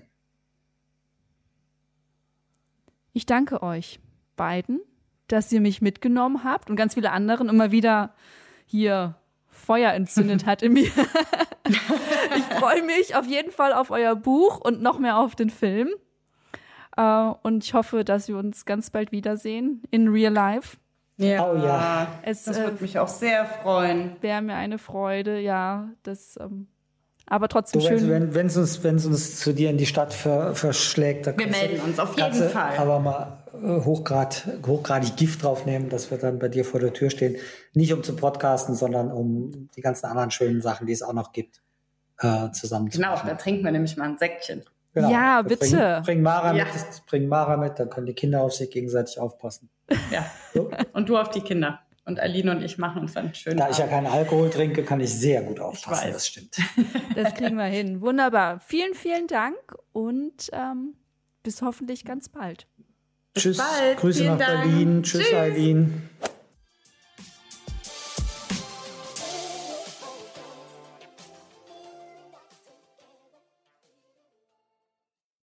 Ich danke euch beiden, dass ihr mich mitgenommen habt und ganz viele anderen immer wieder hier Feuer entzündet hat in mir. Ich freue mich auf jeden Fall auf euer Buch und noch mehr auf den Film. Äh, und ich hoffe, dass wir uns ganz bald wiedersehen in Real Life. Ja, Oh ja. Es das äh, würde mich auch sehr freuen. wäre mir eine Freude, ja. Das, ähm, aber trotzdem Du, wenn schön. wenn, wenn's uns, wenn's uns zu dir in die Stadt ver, verschlägt, dann Wir kannst du- melden uns auf jeden kannst du Fall. aber mal äh, hochgrad, hochgradig Gift draufnehmen, dass wir dann bei dir vor der Tür stehen. Nicht um zu podcasten, sondern um die ganzen anderen schönen Sachen, die es auch noch gibt, äh, zusammen zu Genau, machen. da trinken wir nämlich mal ein Säckchen. Ja, Wir bitte. Bring, bring, Mara Ja. mit, bring Mara mit, dann können die Kinder auf sich gegenseitig aufpassen. Ja. So. Und du auf die Kinder. Und Aline und ich machen uns dann schön. Da ich ja keinen Alkohol trinke, kann ich sehr gut aufpassen. weiß. Das stimmt. Das kriegen wir hin. Wunderbar. Vielen, vielen Dank und ähm, bis hoffentlich ganz bald. Tschüss. bald. Grüße Vielen nach Dank. Berlin. Tschüss, Tschüss. Eileen.